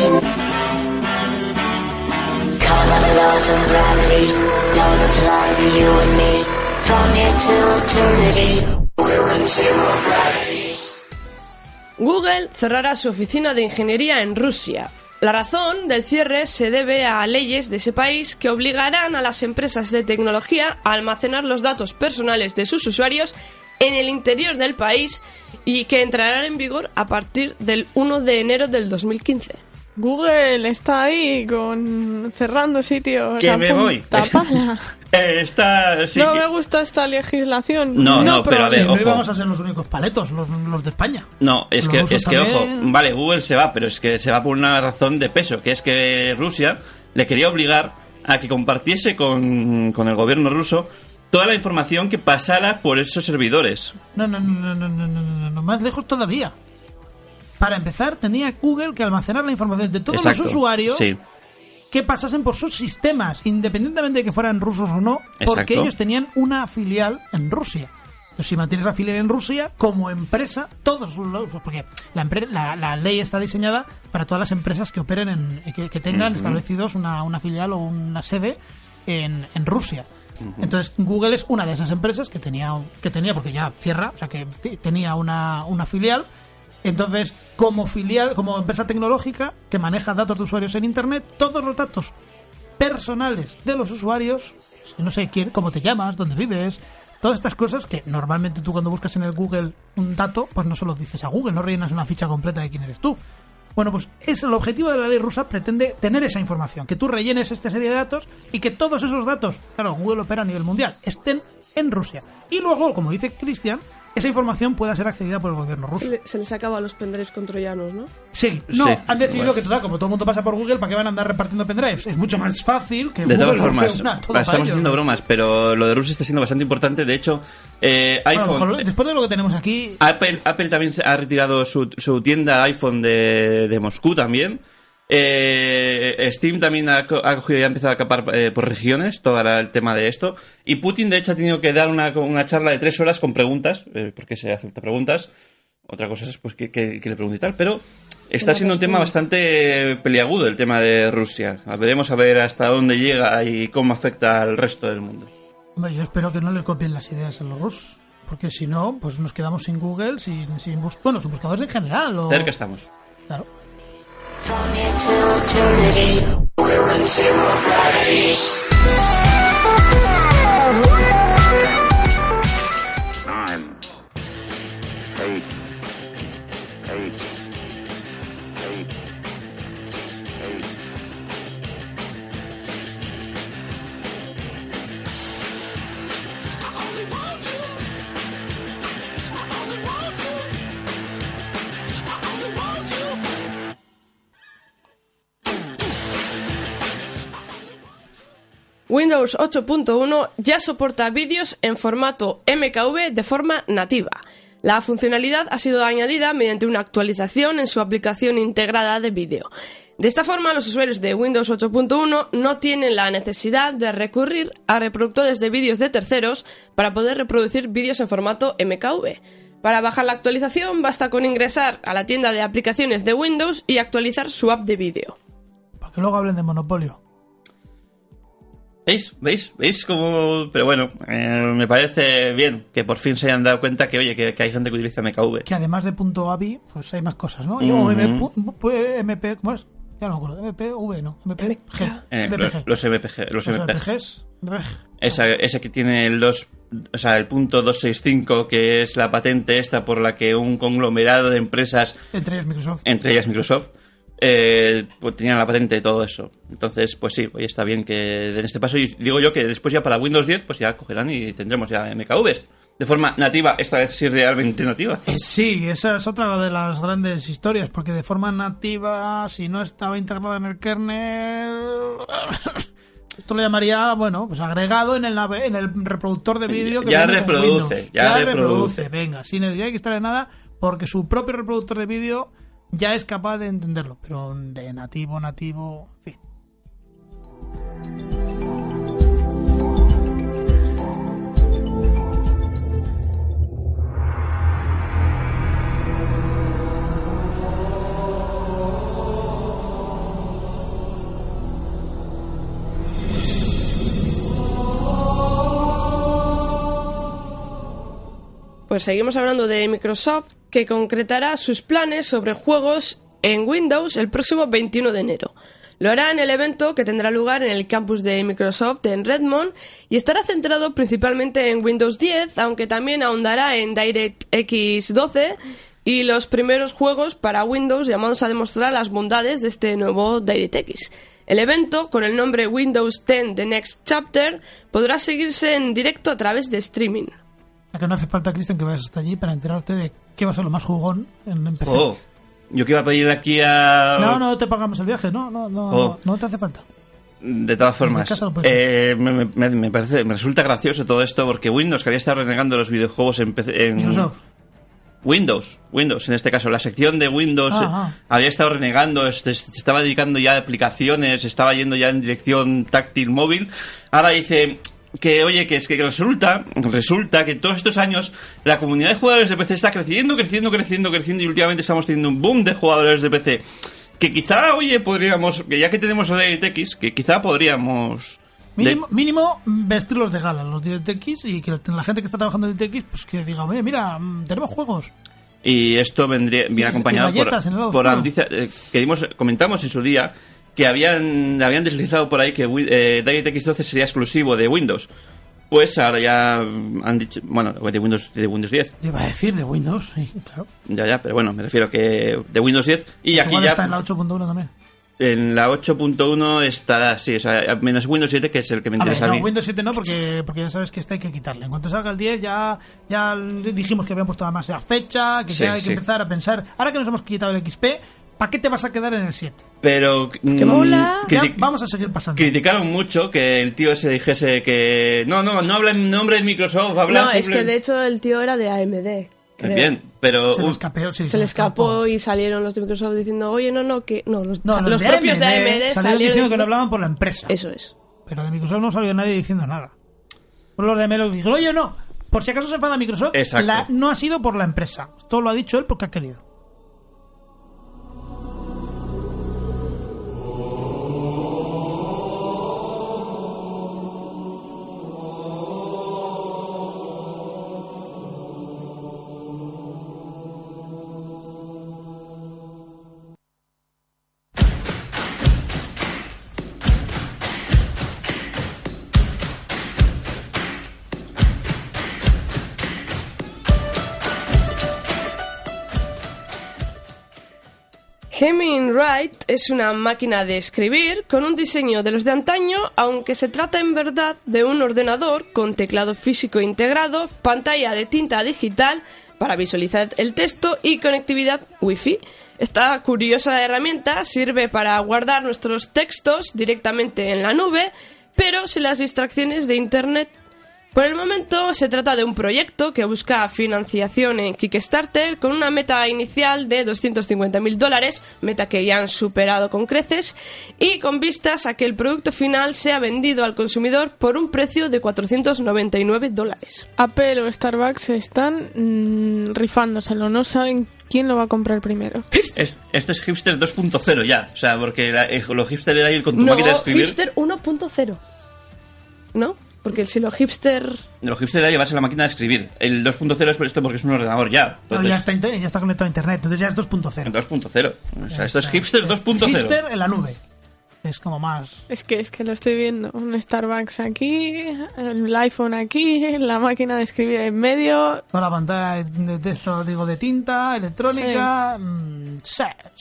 Common laws of gravity don't apply to you and me from here to eternity. We're in zero gravity. Google cerrará su oficina de ingeniería en Rusia. La razón del cierre se debe a leyes de ese país que obligarán a las empresas de tecnología a almacenar los datos personales de sus usuarios en el interior del país y que entrarán en vigor a partir del 1 de enero del 2015. Google está ahí cerrando sitios. Que me voy. Pala. Sí no me gusta esta legislación. No, pero a ver, no ojo. íbamos a ser los únicos paletos, los de España. No, es que también... ojo, vale, Google se va, pero es que se va por una razón de peso, que es que Rusia le quería obligar a que compartiese con el gobierno ruso toda la información que pasara por esos servidores. No, más lejos todavía. Para empezar, tenía Google que almacenar la información de todos los usuarios que pasasen por sus sistemas, independientemente de que fueran rusos o no, porque ellos tenían una filial en Rusia. Entonces, si mantienes la filial en Rusia, como empresa, porque la ley está diseñada para todas las empresas que operen, que tengan establecidos una filial o una sede en Rusia. Entonces, Google es una de esas empresas que tenía porque ya cierra, o sea, que tenía una filial. Entonces, como empresa tecnológica que maneja datos de usuarios en Internet, todos los datos personales de los usuarios, no sé cómo te llamas, dónde vives, todas estas cosas que normalmente tú cuando buscas en el Google un dato, pues no se lo dices a Google, no rellenas una ficha completa de quién eres tú. Bueno, pues el objetivo de la ley rusa pretende tener esa información, que tú rellenes esta serie de datos y que todos esos datos, claro, Google opera a nivel mundial, estén en Rusia. Y luego, como dice Cristian, esa información pueda ser accedida por el gobierno ruso. Se les acaba a los pendrives con troyanos, ¿no? Sí, han decidido que total, como todo el mundo pasa por Google, ¿para qué van a andar repartiendo pendrives? Es mucho más fácil que de Google. De todas formas, estamos haciendo bromas, pero lo de Rusia está siendo bastante importante. De hecho, iPhone... Bueno, después de lo que tenemos aquí... Apple también ha retirado su tienda iPhone de Moscú también. Steam también ha cogido y ha empezado a capar por regiones todo el tema de esto, y Putin de hecho ha tenido que dar una charla de 3 horas con preguntas, porque se acepta preguntas. Otra cosa es pues que le pregunte y tal, pero está siendo un tema bastante peliagudo el tema de Rusia. Veremos a ver hasta dónde llega y cómo afecta al resto del mundo. Hombre, yo espero que no le copien las ideas a los rusos, porque si no, pues nos quedamos sin Google, sin buscadores en general. Cerca estamos. Claro. From here to eternity, we're in zero gravity. 9, 8, 8, 8, 8. Windows 8.1 ya soporta vídeos en formato MKV de forma nativa. La funcionalidad ha sido añadida mediante una actualización en su aplicación integrada de vídeo. De esta forma, los usuarios de Windows 8.1 no tienen la necesidad de recurrir a reproductores de vídeos de terceros para poder reproducir vídeos en formato MKV. Para bajar la actualización basta con ingresar a la tienda de aplicaciones de Windows y actualizar su app de vídeo. Para que luego hablen de monopolio. ¿Veis cómo...? Pero bueno, me parece bien que por fin se hayan dado cuenta que, oye, que hay gente que utiliza MKV. Que además de .avi, pues hay más cosas, ¿no? MP, ¿cómo es? Ya no me acuerdo. MPV, ¿no? MPG. Los MPG. Los MPGs. Ese que tiene el punto 265, que es la patente esta por la que un conglomerado de empresas... Entre ellas Microsoft. Pues tenían la patente de todo eso. Entonces, pues sí, hoy está bien que en este paso, y digo yo que después ya para Windows 10 pues ya cogerán y tendremos ya MKVs de forma nativa, esta vez sí realmente nativa. Sí, esa es otra de las grandes historias, porque de forma nativa, si no estaba integrada en el kernel, esto lo llamaría, bueno, pues agregado en el reproductor de vídeo que ya viene con Windows. reproduce. Venga, sin necesidad de instalar nada, porque su propio reproductor de vídeo ya es capaz de entenderlo, pero de nativo, en fin. Pues seguimos hablando de Microsoft, que concretará sus planes sobre juegos en Windows el próximo 21 de enero. Lo hará en el evento que tendrá lugar en el campus de Microsoft en Redmond y estará centrado principalmente en Windows 10, aunque también ahondará en DirectX 12 y los primeros juegos para Windows llamados a demostrar las bondades de este nuevo DirectX. El evento, con el nombre Windows 10 The Next Chapter, podrá seguirse en directo a través de streaming. A que no hace falta, Cristian, que vayas hasta allí para enterarte de qué va a ser lo más jugón en PC. Yo que iba a pedir aquí a... No te pagamos el viaje, no te hace falta. De todas formas, me resulta gracioso todo esto porque Windows, que había estado renegando los videojuegos en PC... Microsoft. Windows, en este caso, la sección de Windows había estado renegando, se estaba dedicando ya a aplicaciones, estaba yendo ya en dirección táctil móvil. Ahora dice que, oye, que es que resulta que en todos estos años la comunidad de jugadores de PC está creciendo y últimamente estamos teniendo un boom de jugadores de PC. Que quizá, oye, podríamos, que ya que tenemos el DirectX, que quizá podríamos... Mínimo vestirlos de gala, los DirectX, y que la gente que está trabajando en DirectX, pues que diga, oye, mira, tenemos juegos. Y esto viene acompañado por la noticia que comentamos en su día, que habían deslizado por ahí que DirectX 12 sería exclusivo de Windows. Pues ahora ya han dicho, bueno, de Windows 10. Iba a decir de Windows, sí, claro. Ya, pero bueno, me refiero que de Windows 10 y aquí ya... está en la 8.1 también. En la 8.1 estará, sí, o sea, menos Windows 7, que es el que me interesa a mí. No, Windows 7 no, porque ya sabes que hay que quitarle. En cuanto salga el 10 ya dijimos que habían puesto además la fecha, que ya hay que empezar a pensar. Ahora que nos hemos quitado el XP, ¿para qué te vas a quedar en el 7? Pero... ¡Qué mola! Vamos a seguir pasando. Criticaron mucho que el tío ese dijese que... No habla en nombre de Microsoft, habla... No, es que de hecho el tío era de AMD. Creo. Bien, pero... Se le escapó y salieron los de Microsoft diciendo, oye, los propios de AMD salieron diciendo que no hablaban por la empresa. Eso es. Pero de Microsoft no salió nadie diciendo nada. Por los de AMD dijeron, oye, no, por si acaso se enfada Microsoft, no ha sido por la empresa. Esto lo ha dicho él porque ha querido. Hemingwright es una máquina de escribir con un diseño de los de antaño, aunque se trata en verdad de un ordenador con teclado físico integrado, pantalla de tinta digital para visualizar el texto y conectividad Wi-Fi. Esta curiosa herramienta sirve para guardar nuestros textos directamente en la nube, pero sin las distracciones de Internet. Por el momento se trata de un proyecto que busca financiación en Kickstarter con una meta inicial de $250.000, meta que ya han superado con creces, y con vistas a que el producto final sea vendido al consumidor por un precio de $499. Apple o Starbucks están rifándoselo, no saben quién lo va a comprar primero. Esto es hipster 2.0 ya, o sea, porque lo hipster era ir con tu máquina de escribir. No, hipster 1.0, ¿no? Porque si lo hipster era llevarse la máquina de escribir. El 2.0 es por esto porque es un ordenador ya. Entonces... No, ya está conectado a internet, entonces ya es 2.0. 2.0. O sea, esto es hipster 2.0. Hipster en la nube. Es como más... Es que lo estoy viendo. Un Starbucks aquí, el iPhone aquí, la máquina de escribir en medio. Toda la pantalla de texto, de tinta, electrónica... Sí.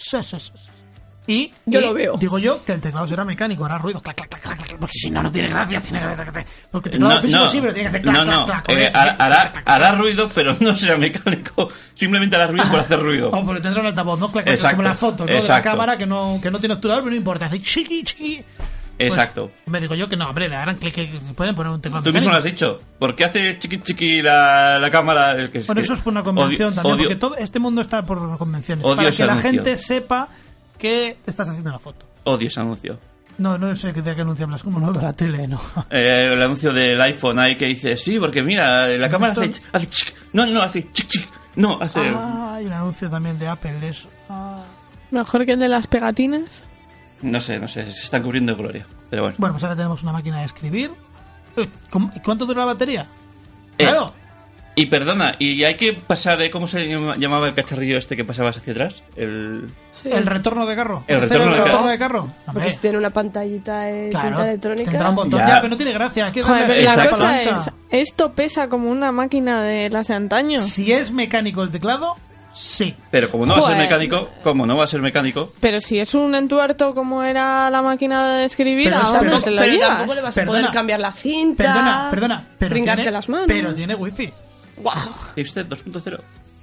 Y yo lo veo. Digo yo que el teclado será mecánico, hará ruido, clac, clac, clac, clac, porque si no tiene gracia, porque el teclado físico sí, pero tiene que hacer clac, clac, clac. Hará ruido, pero no será mecánico, simplemente hará ruido por hacer ruido. O porque tendrá un altavoz, ¿no? Clac, clac, como la foto, ¿no? De la cámara que no tiene obturador, pero no importa, hace chiqui. Exacto. Pues, me digo yo que no, hombre, le harán clic, pueden poner un teclado mecánico. Tú mismo lo has dicho. ¿Por qué hace chiqui la cámara? Bueno, eso es por una convención también, porque todo este mundo está por convenciones. Para que la gente sepa que te estás haciendo la foto. Odio ese anuncio. No sé de qué anuncio hablas, como no de la tele, ¿no? El anuncio del iPhone ahí que dice, sí, porque mira, la cámara hace chic. No, hace chic. No, hace... hay un anuncio también de Apple de eso. Mejor que el de las pegatinas. No sé, se están cubriendo de gloria, pero bueno. Bueno, pues ahora tenemos una máquina de escribir. ¿Cuánto dura la batería? ¡Claro! Y perdona, y hay que pasar, ¿cómo se llamaba el cacharrillo este que pasabas hacia atrás? El retorno de carro. El retorno de carro. Porque si tiene una pantallita de tinta electrónica. Tendrá un botón ya, pero no tiene gracia. Joder, pero la cosa es, esto pesa como una máquina de las de antaño. Si es mecánico el teclado, Sí. Pero como no va a ser mecánico, Pero si es un entuerto como era la máquina de escribir, ¿a dónde te lo pero llevas? tampoco le vas a poder cambiar la cinta. Perdona. Pero pringarte tiene, las manos. Pero tiene wifi. Wow. Hipster 2.0.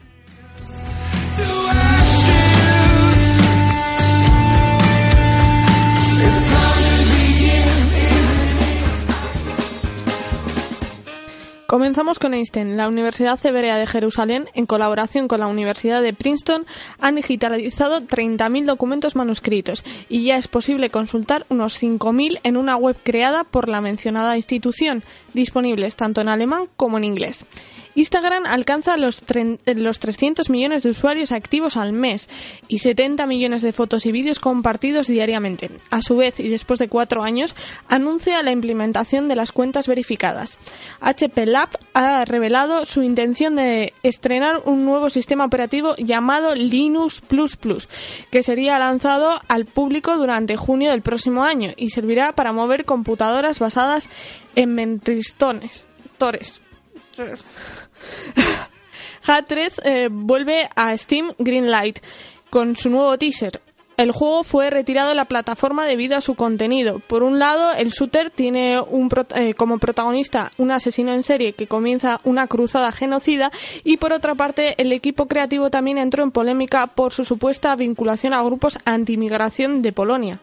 Comenzamos con Einstein. La Universidad Hebrea de Jerusalén, en colaboración con la Universidad de Princeton, han digitalizado 30.000 documentos manuscritos y ya es posible consultar unos 5.000 en una web creada por la mencionada institución, disponibles tanto en alemán como en inglés. Instagram alcanza los 300 millones de usuarios activos al mes y 70 millones de fotos y vídeos compartidos diariamente. A su vez, y después de 4 años, anuncia la implementación de las cuentas verificadas. HP Lab ha revelado su intención de estrenar un nuevo sistema operativo llamado Linux++, que sería lanzado al público durante junio del próximo año y servirá para mover computadoras basadas en memristones. Hatred vuelve a Steam Greenlight con su nuevo teaser. El juego fue retirado de la plataforma debido a su contenido. Por un lado, el shooter tiene como protagonista un asesino en serie que comienza una cruzada genocida y por otra parte, el equipo creativo también entró en polémica por su supuesta vinculación a grupos anti-migración de Polonia.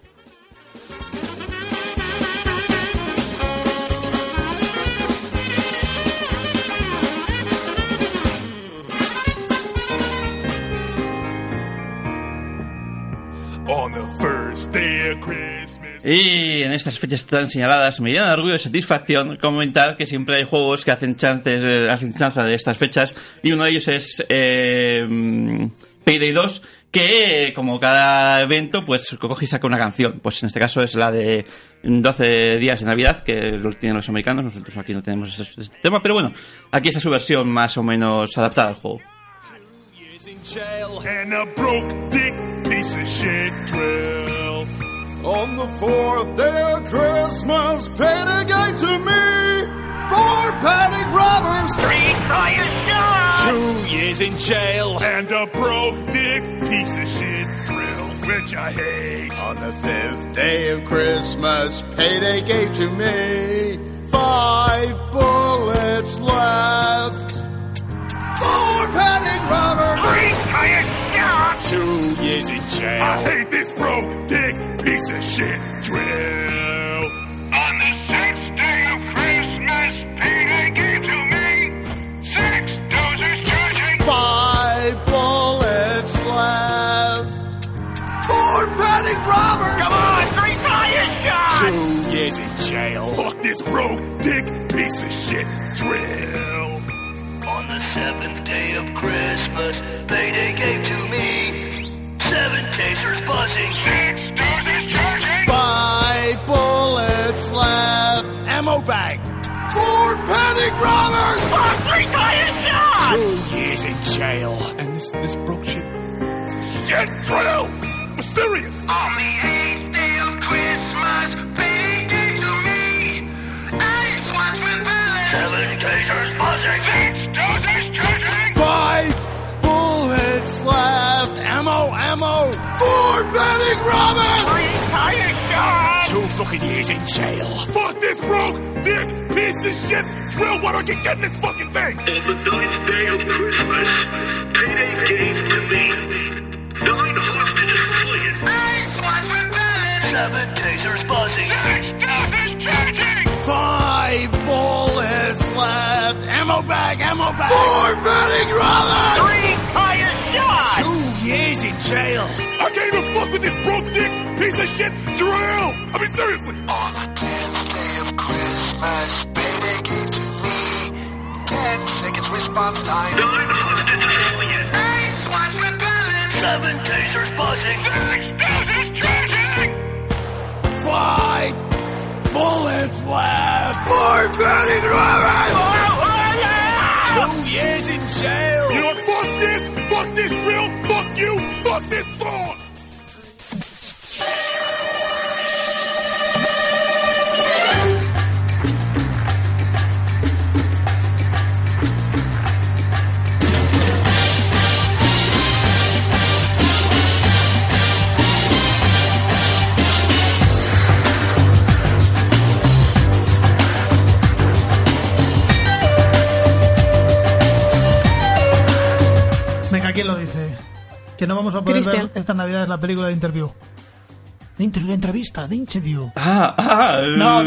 Y en estas fechas tan señaladas me llena de orgullo y satisfacción comentar que siempre hay juegos que hacen chanza de estas fechas y uno de ellos es Payday 2, que como cada evento pues coge y saca una canción. Pues en este caso es la de 12 días de Navidad, que lo tienen los americanos. Nosotros aquí no tenemos este tema, pero bueno, aquí está su versión más o menos adaptada al juego. And a broke dick piece of shit drill. On the 4th day of Christmas, paid a guy to me. 4 panic robbers, 3 riot shots, 2 years in jail, and a broke dick piece of shit drill, which I hate. On the 5th day of Christmas, payday gave to me 5 bullets left. 4 panic robbers, 3 riot shots, 2 years in jail. I hate this broke dick piece of shit drill. On the 6th day of Christmas, payday gave to me 6 doses charging, 5 bullets left. 4 panic robbers, come on, 3 riot shots, 2 years in jail. Fuck this broke dick piece of shit drill. On the 7th day of Christmas, payday gave to me 7 tasers buzzing, 6 doses charging, 5 bullets left, ammo bag, 4 panic robbers, 3 riot shots, 2 years in jail. And this broke shit drill was serious. On the 8th day of Christmas, payday gave to me 8 swats with bullets, 7 tasers buzzing, 6 doses charging, 5 bullets left, ammo, 4 panic robbers, 3 riot shots, 2 fucking years in jail. Fuck this broke dick piece of shit drill. Why don't you get in this fucking thing? On the 9th day of Christmas, payday gave to me 9 hostages fleeing, 8 swats with bullets, 7 tasers buzzing, 6 doses charging, 5 bullets left, ammo bag, 4 panic robbers, 3 riot shots, 2 years in jail. I can't even fuck with this broke dick piece of shit drill. I mean, seriously. On the 10th day of Christmas, payday gave to me 10 seconds response time, 9 hostages fleeing, 8 swats with bullets, 7 tasers buzzing, 6 doses charging, 5 bullets left, 4 panic robbers, 2 years in jail. You know what? Fuck this drill, fuck you, fuck this song. ¿quién lo dice? Que no vamos a poder Cristian. ver esta Navidad la película de Interview. La entrevista, de Interview. No.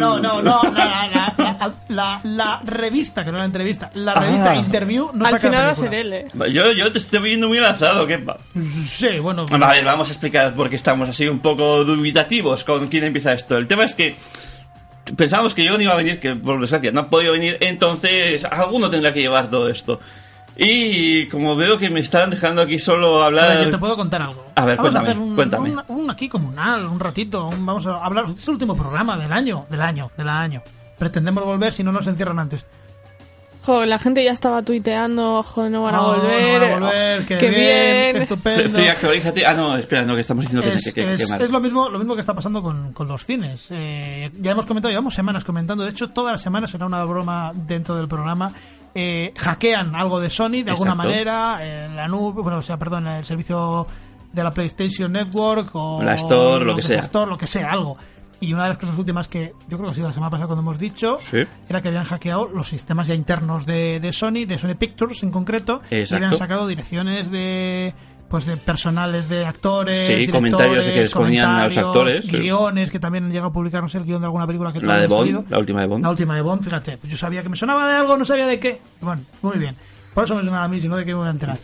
La revista, que no la entrevista. La revista Interview no Al saca final va a película. ser él, ¿eh? Yo te estoy viendo muy lanzado, ¿qué va? Sí, bueno. A ver, vamos a explicar por qué estamos así un poco dubitativos con quién empieza esto. El tema es que pensábamos que yo no iba a venir, que por desgracia no ha podido venir, entonces alguno tendrá que llevar todo esto. Y como veo que me están dejando aquí solo hablar... A ver, yo te puedo contar algo. A ver, vamos cuéntame, a hacer cuéntame. un aquí comunal, un ratito. Vamos a hablar. Es el último programa del año. Pretendemos volver si no nos encierran antes. Jo, la gente ya estaba tuiteando, no van a No, volver. no van a volver, qué qué bien, bien. qué estupendo. Sí, actualízate. No, espera, no, que estamos diciendo que mal. Es lo mismo que está pasando con los cines. Ya hemos comentado, llevamos semanas comentando. De hecho, todas las semanas será una broma dentro del programa. Hackean algo de Sony de alguna manera, la nube, el servicio de la PlayStation Network o la Store, lo que sea. La Store, lo que sea, algo. Y una de las cosas últimas que yo creo que ha sido la semana pasada cuando hemos dicho, era que habían hackeado los sistemas ya internos de Sony Pictures en concreto. Exacto. Y habían sacado direcciones de personales de actores, sí, comentarios que les ponían a los actores, guiones, que también han llegado a publicar, no sé, el guión de alguna película que la de Bond, la última de Bond, fíjate, pues yo sabía que me sonaba de algo, no sabía de qué. Bueno, muy bien, por eso me sonaba a mí, si no de qué me voy a enterar.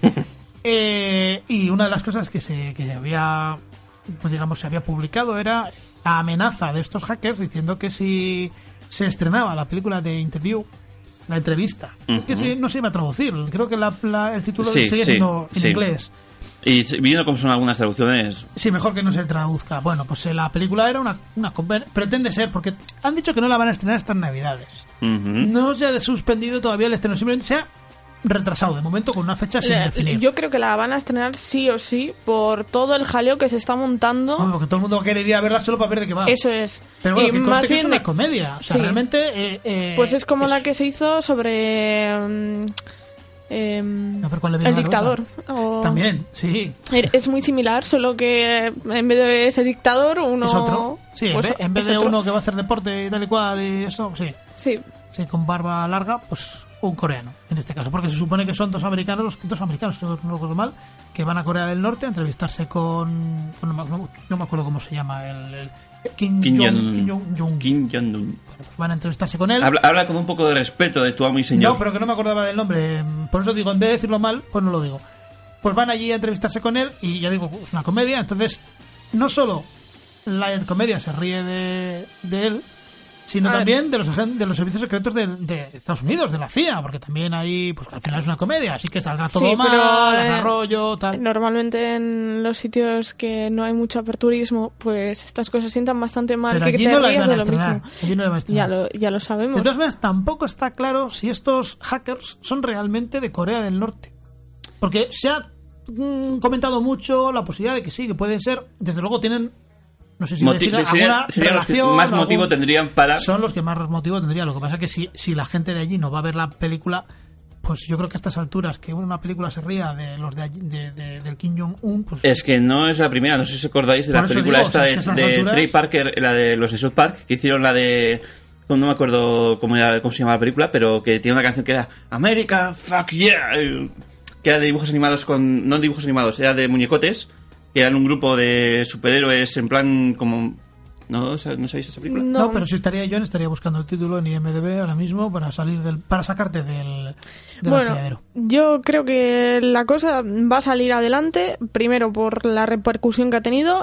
Y una de las cosas que se había, pues digamos, se había publicado era la amenaza de estos hackers diciendo que si se estrenaba la película de Interview, la entrevista, es que no se iba a traducir, creo que el título sigue siendo en inglés. Y viendo cómo son algunas traducciones... Sí, mejor que no se traduzca. Bueno, pues la película era una pretende ser, porque han dicho que no la van a estrenar estas Navidades. No se ha suspendido todavía el estreno, simplemente se ha retrasado de momento con una fecha sin definir. Yo creo que la van a estrenar sí o sí por todo el jaleo que se está montando. Bueno, porque todo el mundo va a querer ir a verla solo para ver de qué va. Eso es. Pero bueno, y que más que bien es una comedia. O sea, sí. Realmente... pues es como la que se hizo sobre... El dictador. También, sí. Es muy similar, solo que en vez de ese dictador uno... Es otro. Sí, pues en vez de otro. uno que va a hacer deporte y tal y cual y eso, sí. Sí. Sí, con barba larga, pues un coreano, en este caso. Porque se supone que son dos americanos, creo que no recuerdo mal, que van a Corea del Norte a entrevistarse con no me acuerdo cómo se llama, el Kim Jong-un. Pues van a entrevistarse con él. Habla con un poco de respeto de tu amo y señor. No, pero que no me acordaba del nombre. Por eso digo, en vez de decirlo mal, pues no lo digo. Pues van allí a entrevistarse con él y ya digo, es una comedia. Entonces, no solo la comedia se ríe de él, sino también de los servicios secretos de Estados Unidos, de la CIA, porque también ahí, pues al final es una comedia, así que saldrá todo mal, habrá rollo, tal. Normalmente en los sitios que no hay mucho aperturismo, pues estas cosas sientan bastante mal. Pero que allí te no la rías iban a de lo estrenar. mismo. Allí no la iban a estrenar. Ya lo sabemos. De todas maneras, tampoco está claro si estos hackers son realmente de Corea del Norte. Porque se ha comentado mucho la posibilidad de que sí, que pueden ser, desde luego tienen... No sé si serían los que más motivo tendrían para... Son los que más motivo tendrían. Lo que pasa es que si la gente de allí no va a ver la película, pues yo creo que a estas alturas que una película se ría de los de allí, del Kim Jong-un... Pues, es que no es la primera, no sé si os acordáis de la película esta de Trey Parker, la de los de South Park, que hicieron la de... No me acuerdo cómo se llamaba la película, pero que tiene una canción que era America, fuck yeah, que era de dibujos animados no dibujos animados, era de muñecotes, que eran un grupo de superhéroes en plan como... ¿No sabéis esa película? No, pero si estaría yo, estaría buscando el título en IMDb ahora mismo para sacarte del criadero. Yo creo que la cosa va a salir adelante, primero por la repercusión que ha tenido,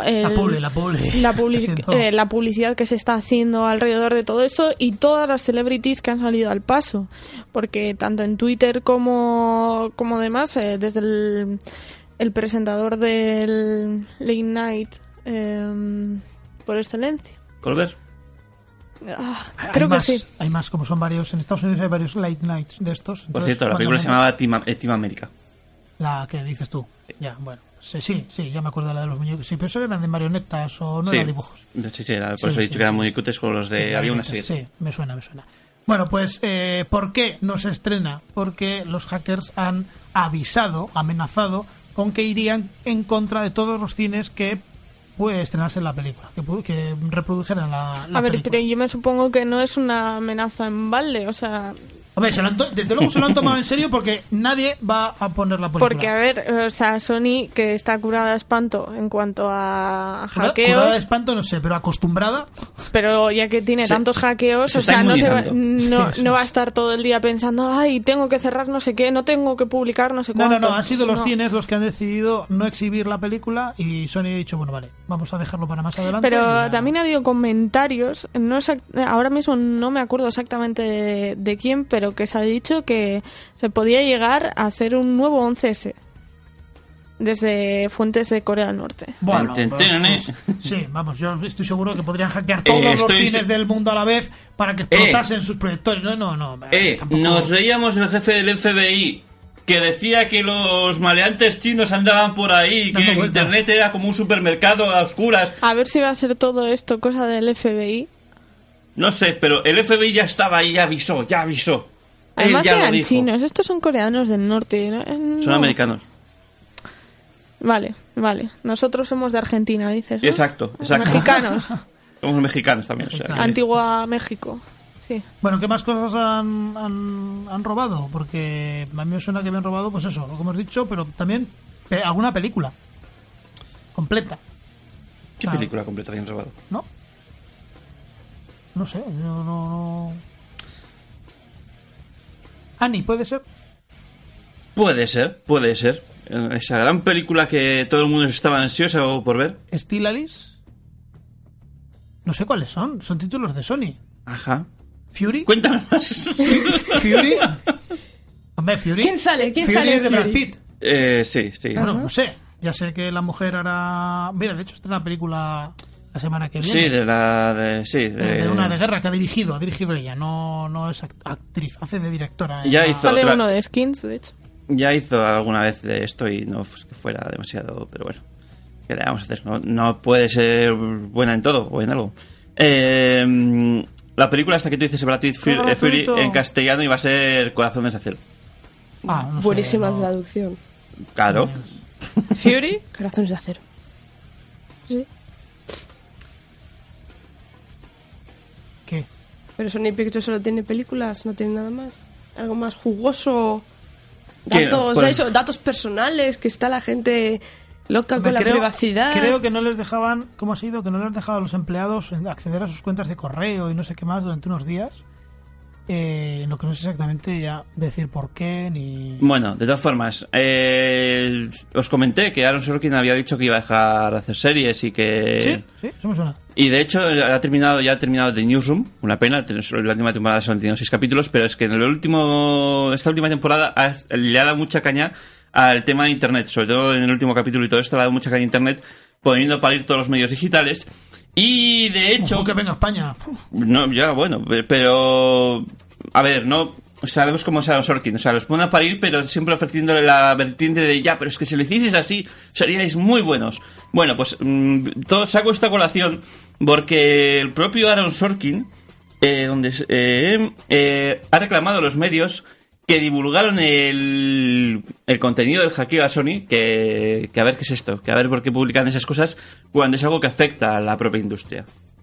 la publicidad que se está haciendo alrededor de todo esto y todas las celebrities que han salido al paso, porque tanto en Twitter como demás, desde el presentador del Late Night por excelencia. ¿Colbert? Creo que sí. Hay más, como son varios. En Estados Unidos hay varios Late Nights de estos. Por cierto, la película se llamaba Team America. La que dices tú. Ya, bueno. Sí, ya me acuerdo de la de los muñecos. Sí, pero eso eran de marionetas o no eran dibujos. Sí, por eso he dicho que eran muñecotes con los de... Había una serie. Sí, me suena. Bueno, pues, ¿por qué no se estrena? Porque los hackers han amenazado con que irían en contra de todos los cines que puede estrenarse en la película, que reprodujeran la a ver, película. pero yo me supongo que no es una amenaza en balde, o sea... Hombre, desde luego se lo han tomado en serio porque nadie va a poner la película. Porque, a ver, o sea, Sony, que está curada de espanto en cuanto a hackeos... Curada de espanto, no sé, pero acostumbrada... Pero ya que tiene tantos hackeos, o sea, no va a estar todo el día pensando, ay, tengo que cerrar no sé qué, no tengo que publicar no sé cuántos. No, han sido los cines los que han decidido no exhibir la película y Sony ha dicho, bueno, vale, vamos a dejarlo para más adelante. Pero también ha habido comentarios, ahora mismo no me acuerdo exactamente de quién, pero que se ha dicho que se podía llegar a hacer un nuevo 11S desde fuentes de Corea del Norte. Bueno, sí, vamos, yo estoy seguro que podrían hackear todos los cines del mundo a la vez para que explotasen sus proyectores. Tampoco... Nos reíamos el jefe del FBI que decía que los maleantes chinos andaban por ahí, que Internet era como un supermercado a oscuras. A ver si va a ser todo esto cosa del FBI. No sé, pero el FBI ya estaba ahí, ya avisó. Además eran chinos, estos son coreanos del norte. No. Son americanos. Vale. Nosotros somos de Argentina, dices, ¿no? Exacto. Mexicanos. Somos mexicanos también. O sea, Antigua México. Sí. Bueno, ¿qué más cosas han robado? Porque a mí me suena que habían robado, pues eso, lo que hemos dicho, pero también alguna película completa. ¿Qué película completa habían robado? No sé, no... Annie, ¿puede ser? Puede ser. Esa gran película que todo el mundo estaba ansioso por ver. ¿Steel Alice? No sé cuáles son títulos de Sony. Ajá. ¿Fury? Cuéntame más. ¿Fury? Hombre, ¿Fury? ¿Quién sale? ¿Quién sale? Es de Brad Pitt. Sí. Bueno, no sé. Ya sé que la mujer hará... Mira, de hecho está en la película la semana que viene. Sí, de una de guerra que ha dirigido ella. No es actriz, hace de directora. Sale uno de Skins, de hecho. Ya hizo alguna vez de esto y no que fuera demasiado, pero bueno, ¿qué le vamos a hacer? No puede ser buena en todo o en algo. La película hasta que tú dices Brad Pitt Fury en castellano iba a ser Corazones de Acero. Buenísima traducción. Claro. Fury, Corazones de Acero. Sí. ¿Qué? Pero Sony Pictures solo tiene películas, no tiene nada más. Algo más jugoso. Datos personales, que está la gente loca con la privacidad. Creo que no les dejaban, ¿cómo ha sido? Que no les dejaba a los empleados acceder a sus cuentas de correo y no sé qué más durante unos días. Lo que no sé exactamente ya decir por qué ni... Bueno, de todas formas, os comenté que Aaron Sorkin había dicho que iba a dejar de hacer series y que... Sí, eso me suena. Y de hecho ya ha terminado The Newsroom, una pena, la última temporada solo tiene 6 capítulos, pero es que en esta última temporada le ha dado mucha caña al tema de Internet, sobre todo en el último capítulo y todo esto le ha dado mucha caña a Internet, poniendo a parir todos los medios digitales. Y de hecho... que venga a España. No, ya, bueno, pero... A ver, no... Sabemos cómo es Aaron Sorkin. O sea, los ponen a parir, pero siempre ofreciéndole la vertiente de ya, pero es que si lo hicieseis así, seríais muy buenos. Bueno, pues saco esta colación porque el propio Aaron Sorkin ha reclamado a los medios que divulgaron el contenido del hackeo a Sony, que a ver qué es esto, que a ver por qué publican esas cosas cuando es algo que afecta a la propia industria.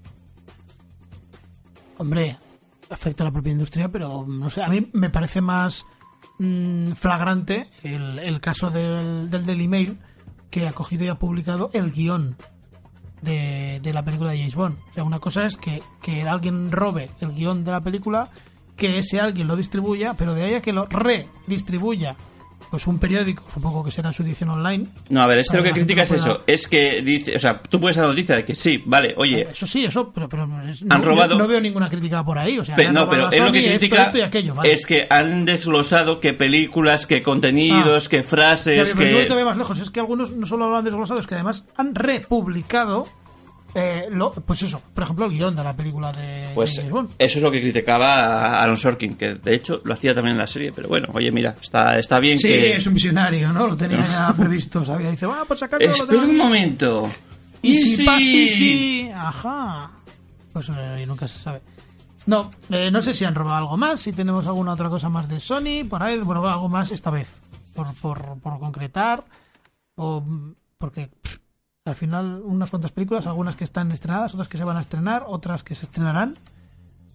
Hombre, afecta a la propia industria, pero no sé, a mí me parece más flagrante el caso del Daily Mail, que ha cogido y ha publicado el guión de la película de James Bond. O sea, una cosa es que alguien robe el guión de la película, que ese alguien lo distribuya, pero de ahí a que lo redistribuya pues un periódico, supongo que será su edición online. No, a ver, es que lo que critica es eso, es que dice, o sea, tú puedes dar noticia de que sí, vale, oye, eso, pero han robado, no veo ninguna crítica por ahí, o sea, pero es lo que critica es que han desglosado qué películas, qué contenidos, qué frases, pero no te ve más lejos, es que algunos no solo lo han desglosado, es que además han republicado pues eso, por ejemplo, el guión de la película de James Bond. Eso es lo que criticaba a Aaron Sorkin, que de hecho lo hacía también en la serie, pero bueno, oye, mira, está bien sí, que... Sí, es un visionario, ¿no? Lo tenía ya previsto, sabía, dice, pues sacarlo. Espera un momento. Easy. Ajá. Pues nunca se sabe. No sé si han robado algo más, si tenemos alguna otra cosa más de Sony, por ahí, bueno, algo más esta vez, por concretar, o porque... Al final, unas cuantas películas, algunas que están estrenadas, otras que se van a estrenar, otras que se estrenarán.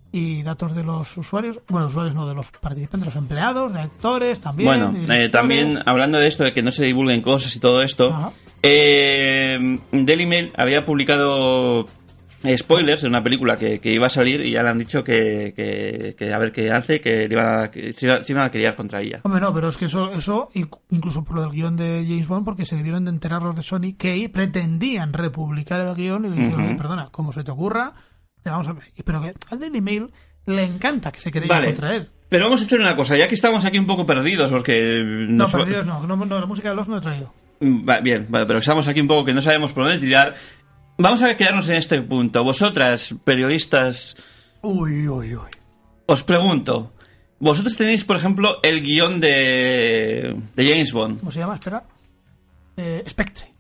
y datos de los usuarios, bueno, usuarios no, de los participantes, los empleados, de actores también. Bueno, también hablando de esto, de que no se divulguen cosas y todo esto, Daily Mail había publicado spoilers de una película que iba a salir y ya le han dicho que a ver qué hace, que se iban a criar contra ella. Hombre, no, pero es que eso incluso por lo del guión de James Bond, porque se debieron de enterar los de Sony que pretendían republicar el guión y le dijeron, perdona, como se te ocurra, te vamos a ver. Pero que al Daily Mail le encanta que se quería contra él. Pero vamos a hacer una cosa, ya que estamos aquí un poco perdidos, porque... Perdidos no, la música de los no he traído. Vale, pero estamos aquí un poco que no sabemos por dónde tirar. Vamos a quedarnos en este punto. Vosotras, periodistas... Uy. Os pregunto, vosotros tenéis, por ejemplo, el guión de James Bond. ¿Cómo se llama? Espera. Spectre.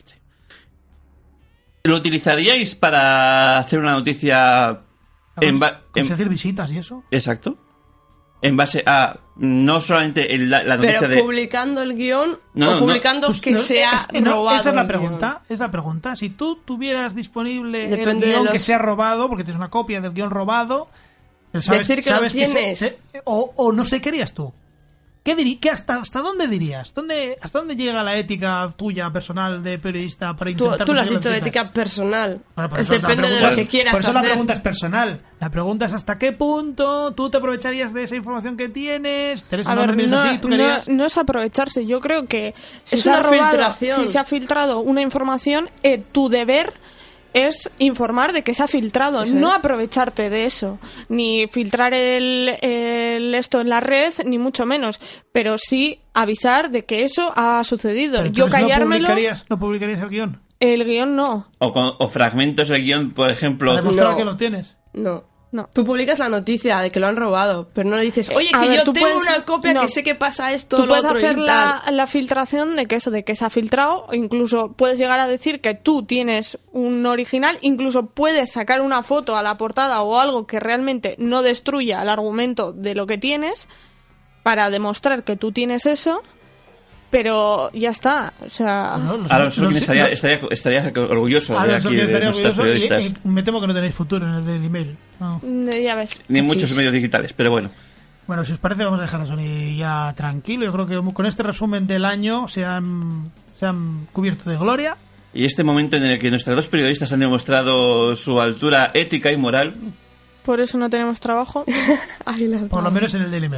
¿Lo utilizaríais para hacer una noticia... conseguir visitas y eso? Exacto. En base a no solamente la noticia pero publicando el guión o publicando que se ha robado. Esa es la pregunta. Si tú tuvieras disponible el guión que se ha robado, porque tienes una copia del guión robado, decir que lo tienes. O no sé, ¿qué harías tú? ¿Hasta dónde dirías? ¿Hasta dónde llega la ética tuya personal de periodista para intentar... Tú lo has dicho, de ética personal. Bueno, depende de lo que quieras hacer. Por eso la pregunta es personal. La pregunta es hasta qué punto tú te aprovecharías de esa información que tienes. Teresa, no es aprovecharse. Yo creo que si se ha filtrado una información, tu deber es informar de que se ha filtrado, eso no aprovecharte de eso, ni filtrar esto en la red, ni mucho menos, pero sí avisar de que eso ha sucedido. Pero yo callármelo. ¿No publicarías el guión? El guión no. O fragmentos del guión, por ejemplo. ¿Para demostrar que lo tienes? No. Tú publicas la noticia de que lo han robado, pero no le dices, oye, que yo tengo una copia que sé que pasa esto, tú puedes hacer la filtración de que se ha filtrado, incluso puedes llegar a decir que tú tienes un original, incluso puedes sacar una foto a la portada o algo que realmente no destruya el argumento de lo que tienes para demostrar que tú tienes eso. Pero ya está, o sea... Alonso estaría orgulloso de aquí de nuestros periodistas. Me temo que no tenéis futuro en el Daily Mail. No. Ya ves. Ni en muchos medios digitales, pero bueno. Bueno, si os parece vamos a dejar a Sony ya tranquilo. Yo creo que con este resumen del año se han cubierto de gloria. Y este momento en el que nuestros dos periodistas han demostrado su altura ética y moral... Por eso no tenemos trabajo. Por lo menos en el Daily Mail.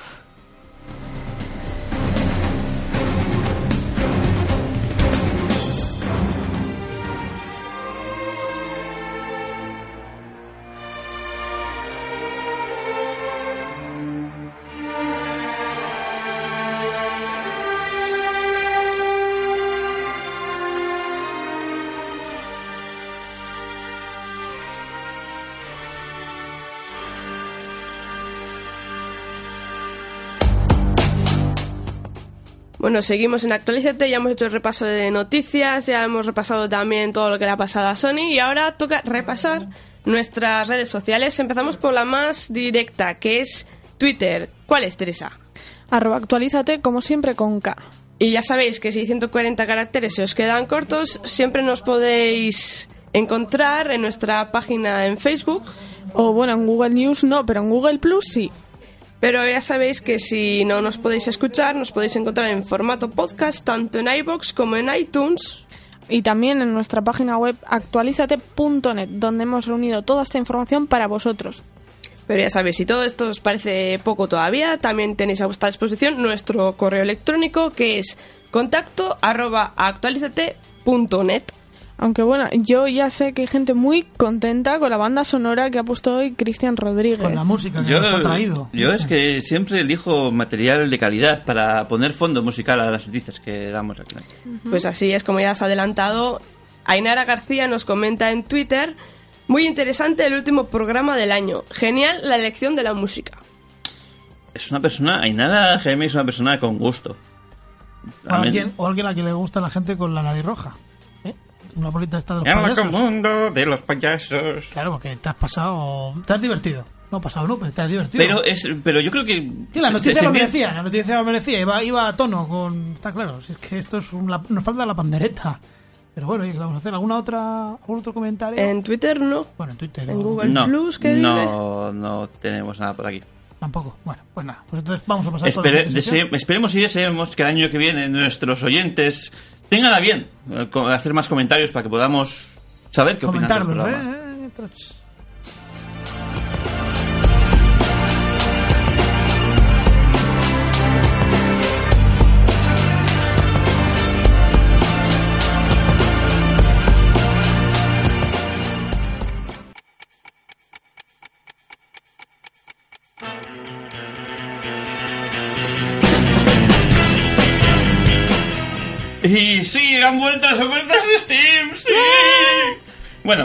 Bueno, seguimos en Actualízate, ya hemos hecho el repaso de noticias, ya hemos repasado también todo lo que le ha pasado a Sony y ahora toca repasar nuestras redes sociales. Empezamos por la más directa, que es Twitter. ¿Cuál es, Teresa? @actualízate, como siempre con K. Y ya sabéis que si 140 caracteres se os quedan cortos, siempre nos podéis encontrar en nuestra página en Facebook. O bueno, en Google News no, pero en Google Plus sí. Pero ya sabéis que si no nos podéis escuchar, nos podéis encontrar en formato podcast, tanto en iVoox como en iTunes. Y también en nuestra página web actualizate.net, donde hemos reunido toda esta información para vosotros. Pero ya sabéis, si todo esto os parece poco todavía, también tenéis a vuestra disposición nuestro correo electrónico, que es contacto@actualizate.net. Aunque bueno, yo ya sé que hay gente muy contenta con la banda sonora que ha puesto hoy Cristian Rodríguez. Con la música que nos ha traído. Yo es que siempre elijo material de calidad para poner fondo musical a las noticias que damos aquí. Pues así es, como ya has adelantado. Ainara García nos comenta en Twitter: muy interesante el último programa del año. Genial la elección de la música. Es una persona, Ainara Jaime es una persona con gusto. O alguien a quien le gusta a la gente con la nariz roja. Una bolita esta de los payasos. En el mundo de los payasos. Claro, porque te has pasado... Te has divertido. No pasado, no, pero te has divertido. Pero yo creo que... Sí, la noticia lo merecía. La noticia lo merecía. Iba a tono con... Está claro. Es que esto es nos falta la pandereta. Pero bueno, ¿qué vamos a hacer? ¿Algún otro comentario? En Twitter no. Bueno, en Twitter en Google Plus, ¿qué dice? No tenemos nada por aquí. Tampoco. Bueno, pues nada. Pues entonces vamos a pasar con la Esperemos y deseemos que el año que viene nuestros oyentes tengan a bien hacer más comentarios para que podamos saber qué opinan del programa. Y sí, han vuelto las ofertas de Steam, sí. Bueno,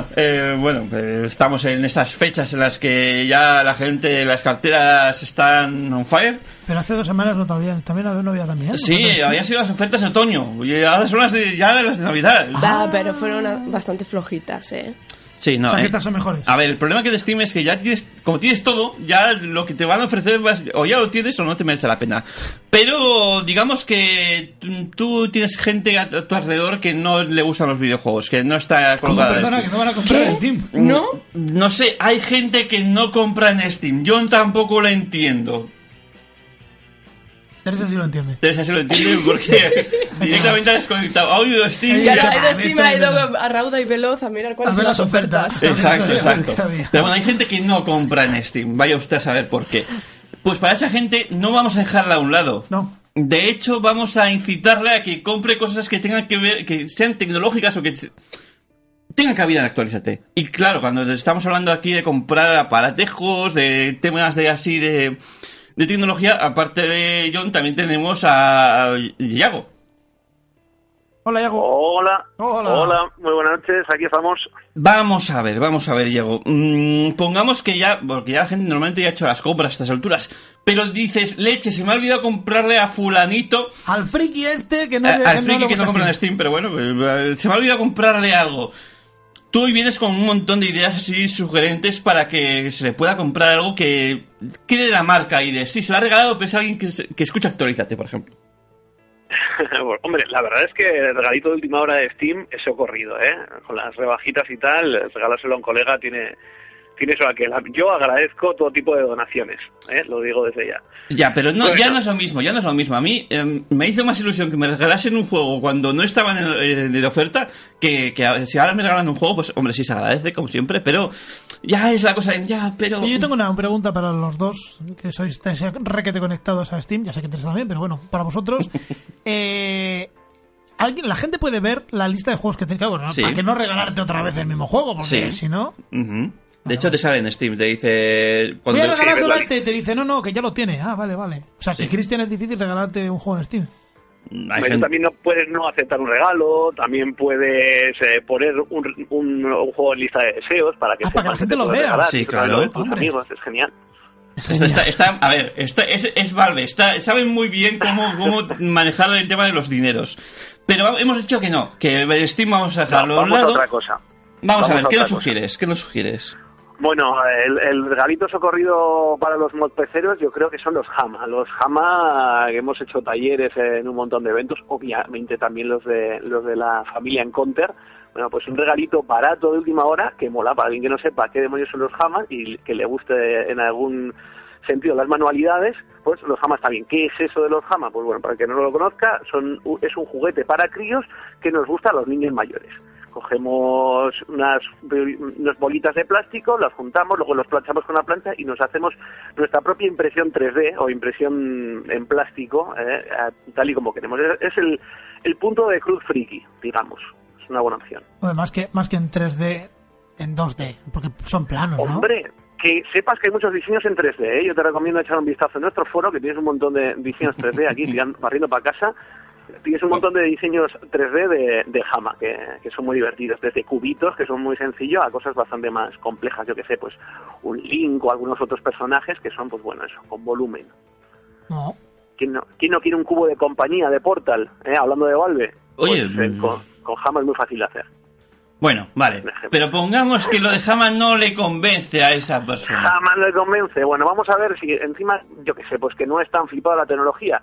estamos en estas fechas en las que ya la gente, las carteras están on fire. Pero hace 2 semanas no había también. Sí, habían sido las ofertas de otoño y ahora son las de Navidad. Pero fueron bastante flojitas, Sí, no. Estas son mejores. A ver, el problema que de Steam es que ya como tienes todo, ya lo que te van a ofrecer o ya lo tienes o no te merece la pena. Pero digamos que tú tienes gente a tu alrededor que no le gustan los videojuegos, que no está colgada. Como persona que no van a comprar en Steam. ¿No? No sé, hay gente que no compra en Steam. Yo tampoco lo entiendo. Teresa sí lo entiende. Teresa sí lo entiende porque directamente ha desconectado. Ha oído Steam. Ya ha ido Steam, ha ido a rauda y veloz a mirar cuáles son las ofertas. Exacto. Pero bueno, hay gente que no compra en Steam. Vaya usted a saber por qué. Pues para esa gente no vamos a dejarla a un lado. No. De hecho, vamos a incitarle a que compre cosas que tengan que ver, que sean tecnológicas o que tengan cabida en Actualízate. Y claro, cuando estamos hablando aquí de comprar aparatejos, de temas de tecnología, aparte de John, también tenemos a Yago. Hola, Yago. Hola, muy buenas noches, aquí estamos. Vamos a ver, Yago. Pongamos que porque ya la gente normalmente ya ha hecho las compras a estas alturas, pero dices, leche, se me ha olvidado comprarle a fulanito. Al friki que no... al friki que no compra en Steam, pero bueno, se me ha olvidado comprarle algo. Tú hoy vienes con un montón de ideas así sugerentes para que se le pueda comprar algo que quede la marca y sí, se lo ha regalado, pero es alguien que escucha Actualízate, por ejemplo. Bueno, hombre, la verdad es que el regalito de última hora de Steam es socorrido, con las rebajitas y tal, regalárselo a un colega tiene eso aquel. Yo agradezco todo tipo de donaciones, lo digo desde ya. Ya, pero ya no es lo mismo. A mí me hizo más ilusión que me regalasen un juego cuando no estaban de oferta que si ahora me regalan un juego, pues hombre, sí se agradece, como siempre, pero ya es la cosa, pero... Y yo tengo una pregunta para los dos, que estáis requete conectados a Steam, ya sé que Teresa también, pero bueno, para vosotros... la gente puede ver la lista de juegos que tiene, claro, ¿no? Sí. Para que no regalarte otra vez el mismo juego, porque si no... Uh-huh. De hecho, te sale en Steam, te dice... Voy a regalárselo a te dice, no, que ya lo tiene. Ah, vale. O sea, que Cristian es difícil regalarte un juego en Steam. También no puedes no aceptar un regalo, también puedes poner un juego en lista de deseos para que la gente lo vea. Regalar, sí, claro. De tus amigos, es genial. Es Valve, saben muy bien cómo manejar el tema de los dineros. Pero hemos dicho que no, que el Steam vamos a dejarlo a un lado. Vamos a otra cosa. Vamos a ver, ¿qué nos sugieres? Bueno, el regalito socorrido para los modpeceros yo creo que son los Hama. Los Hama, que hemos hecho talleres en un montón de eventos, obviamente también los de la familia Encounter. Bueno, pues un regalito barato de última hora que mola para alguien que no sepa qué demonios son los Hama y que le guste en algún sentido las manualidades, pues los Hama está bien. ¿Qué es eso de los Hama? Pues bueno, para el que no lo conozca, es un juguete para críos que nos gusta a los niños mayores. Cogemos unas bolitas de plástico, las juntamos, luego los planchamos con la plancha y nos hacemos nuestra propia impresión 3D o impresión en plástico, tal y como queremos. Es el punto de Cruz Friki, digamos. Es una buena opción. Más que en 3D, en 2D, porque son planos, ¿no? Hombre, que sepas que hay muchos diseños en 3D, Yo te recomiendo echar un vistazo en nuestro foro, que tienes un montón de diseños 3D aquí, barriendo para casa. Tienes un montón de diseños 3D de Hama, que son muy divertidos, desde cubitos, que son muy sencillos, a cosas bastante más complejas, yo que sé, pues un Link o algunos otros personajes que son, pues bueno, eso, con volumen. No. ¿Quién no quiere un cubo de compañía de Portal, hablando de Valve? Oye, pues, con Hama es muy fácil de hacer. Bueno, vale, pero pongamos que lo de Hama no le convence a esa persona. Hama no le convence. Bueno, vamos a ver si encima, yo que sé, pues que no es tan flipada la tecnología.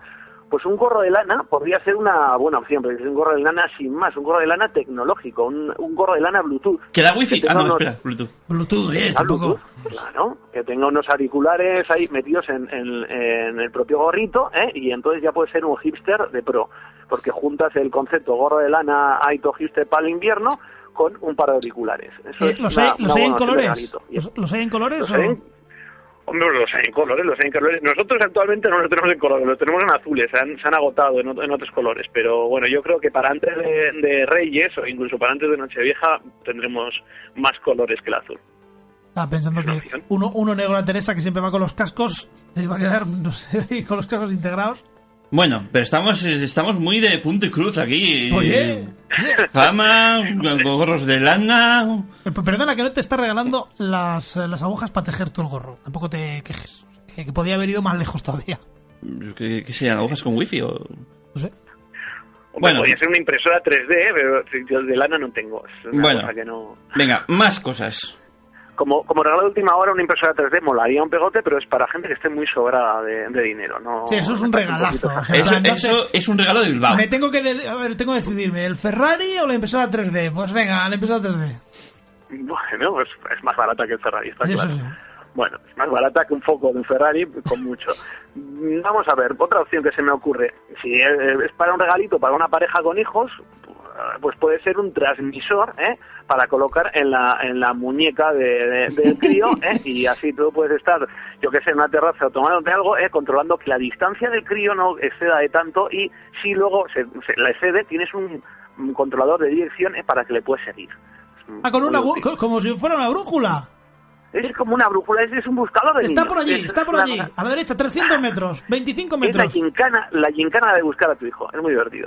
pues un gorro de lana podría ser una buena opción, porque es un gorro de lana sin más, un gorro de lana tecnológico, un gorro de lana Bluetooth. ¿Que da wifi? Espera, Bluetooth. Bluetooth, tampoco. Claro, que tenga unos auriculares ahí metidos en el propio gorrito, y entonces ya puede ser un hipster de pro, porque juntas el concepto gorro de lana Aito hipster para el invierno con un par de auriculares. Eso es ¿Los hay en colores? ¿Los hay en colores? Hombre, los hay en colores. Nosotros actualmente no los tenemos en colores, los tenemos en azules, se han agotado en otros colores, pero bueno, yo creo que para antes de Reyes o incluso para antes de Nochevieja tendremos más colores que el azul. Estaba pensando que uno negro a Teresa, que siempre va con los cascos, se va a quedar, no sé, con los cascos integrados. Bueno, pero estamos muy de punto y cruz aquí. Oye, Fama, gorros de lana. Perdona, que no te está regalando las agujas para tejer tú el gorro. Tampoco te quejes. Que podía haber ido más lejos todavía. ¿Qué serían? ¿Agujas con wifi o...? No sé. Bueno, podría ser una impresora 3D, pero yo de lana no tengo. Es una cosa que no... Venga, más cosas. Como regalo de última hora, una impresora 3D molaría un pegote, pero es para gente que esté muy sobrada de dinero, ¿no? Sí, eso es un regalazo. O sea, eso es un regalo de Bilbao. Tengo que decidirme, ¿el Ferrari o la impresora 3D? Pues venga, la impresora 3D. Bueno, pues es más barata que el Ferrari, está eso claro. Sí. Bueno, es más barata que un foco de un Ferrari, con mucho. Vamos a ver, otra opción que se me ocurre. Si es para un regalito, para una pareja con hijos, pues puede ser un transmisor, para colocar en la muñeca del crío, y así tú puedes estar, yo que sé, en una terraza o tomándote algo, controlando que la distancia del crío no exceda de tanto, y si luego se la excede, tienes un controlador de dirección para que le puedes seguir. Como si fuera una brújula. Es como una brújula, es un buscador de Está niños. por allí, a la derecha, 300 metros, 25 metros. Es la gincana de buscar a tu hijo, es muy divertido.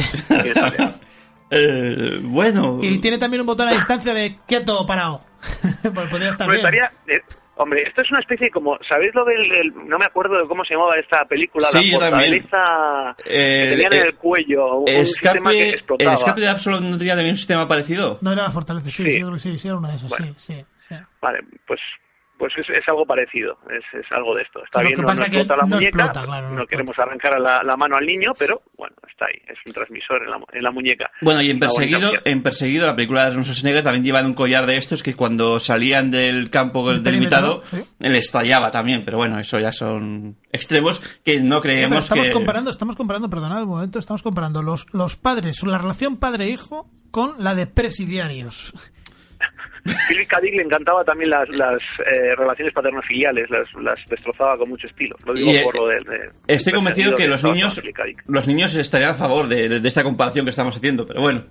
Bueno. Y tiene también un botón a distancia de quieto o parado. Pues podría estar bien. Hombre, esto es una especie como, ¿sabéis lo del no me acuerdo de cómo se llamaba esta película? Sí, la fortaleza que tenían en el cuello, un sistema que explotaba. ¿El escape de Absalom no tenía también un sistema parecido? No, era la fortaleza, sí, yo creo que sí, era una de esas, bueno, sí. Vale, pues es algo parecido, es algo de esto. Está bien, no explota la muñeca, no queremos arrancar la mano al niño, pero bueno, está ahí, es un transmisor en la muñeca. Bueno, y en Perseguido, la película de Schwarzenegger también llevan un collar de estos que cuando salían del campo delimitado, le estallaba también, pero bueno, eso ya son extremos que no creemos estamos comparando, perdonad un momento, estamos comparando los padres, la relación padre-hijo con la de presidiarios. Philip K. Dick le encantaba también las relaciones paterno-filiales, las destrozaba con mucho estilo. Lo digo por lo de estoy convencido que los niños estarían a favor de esta comparación que estamos haciendo, pero bueno.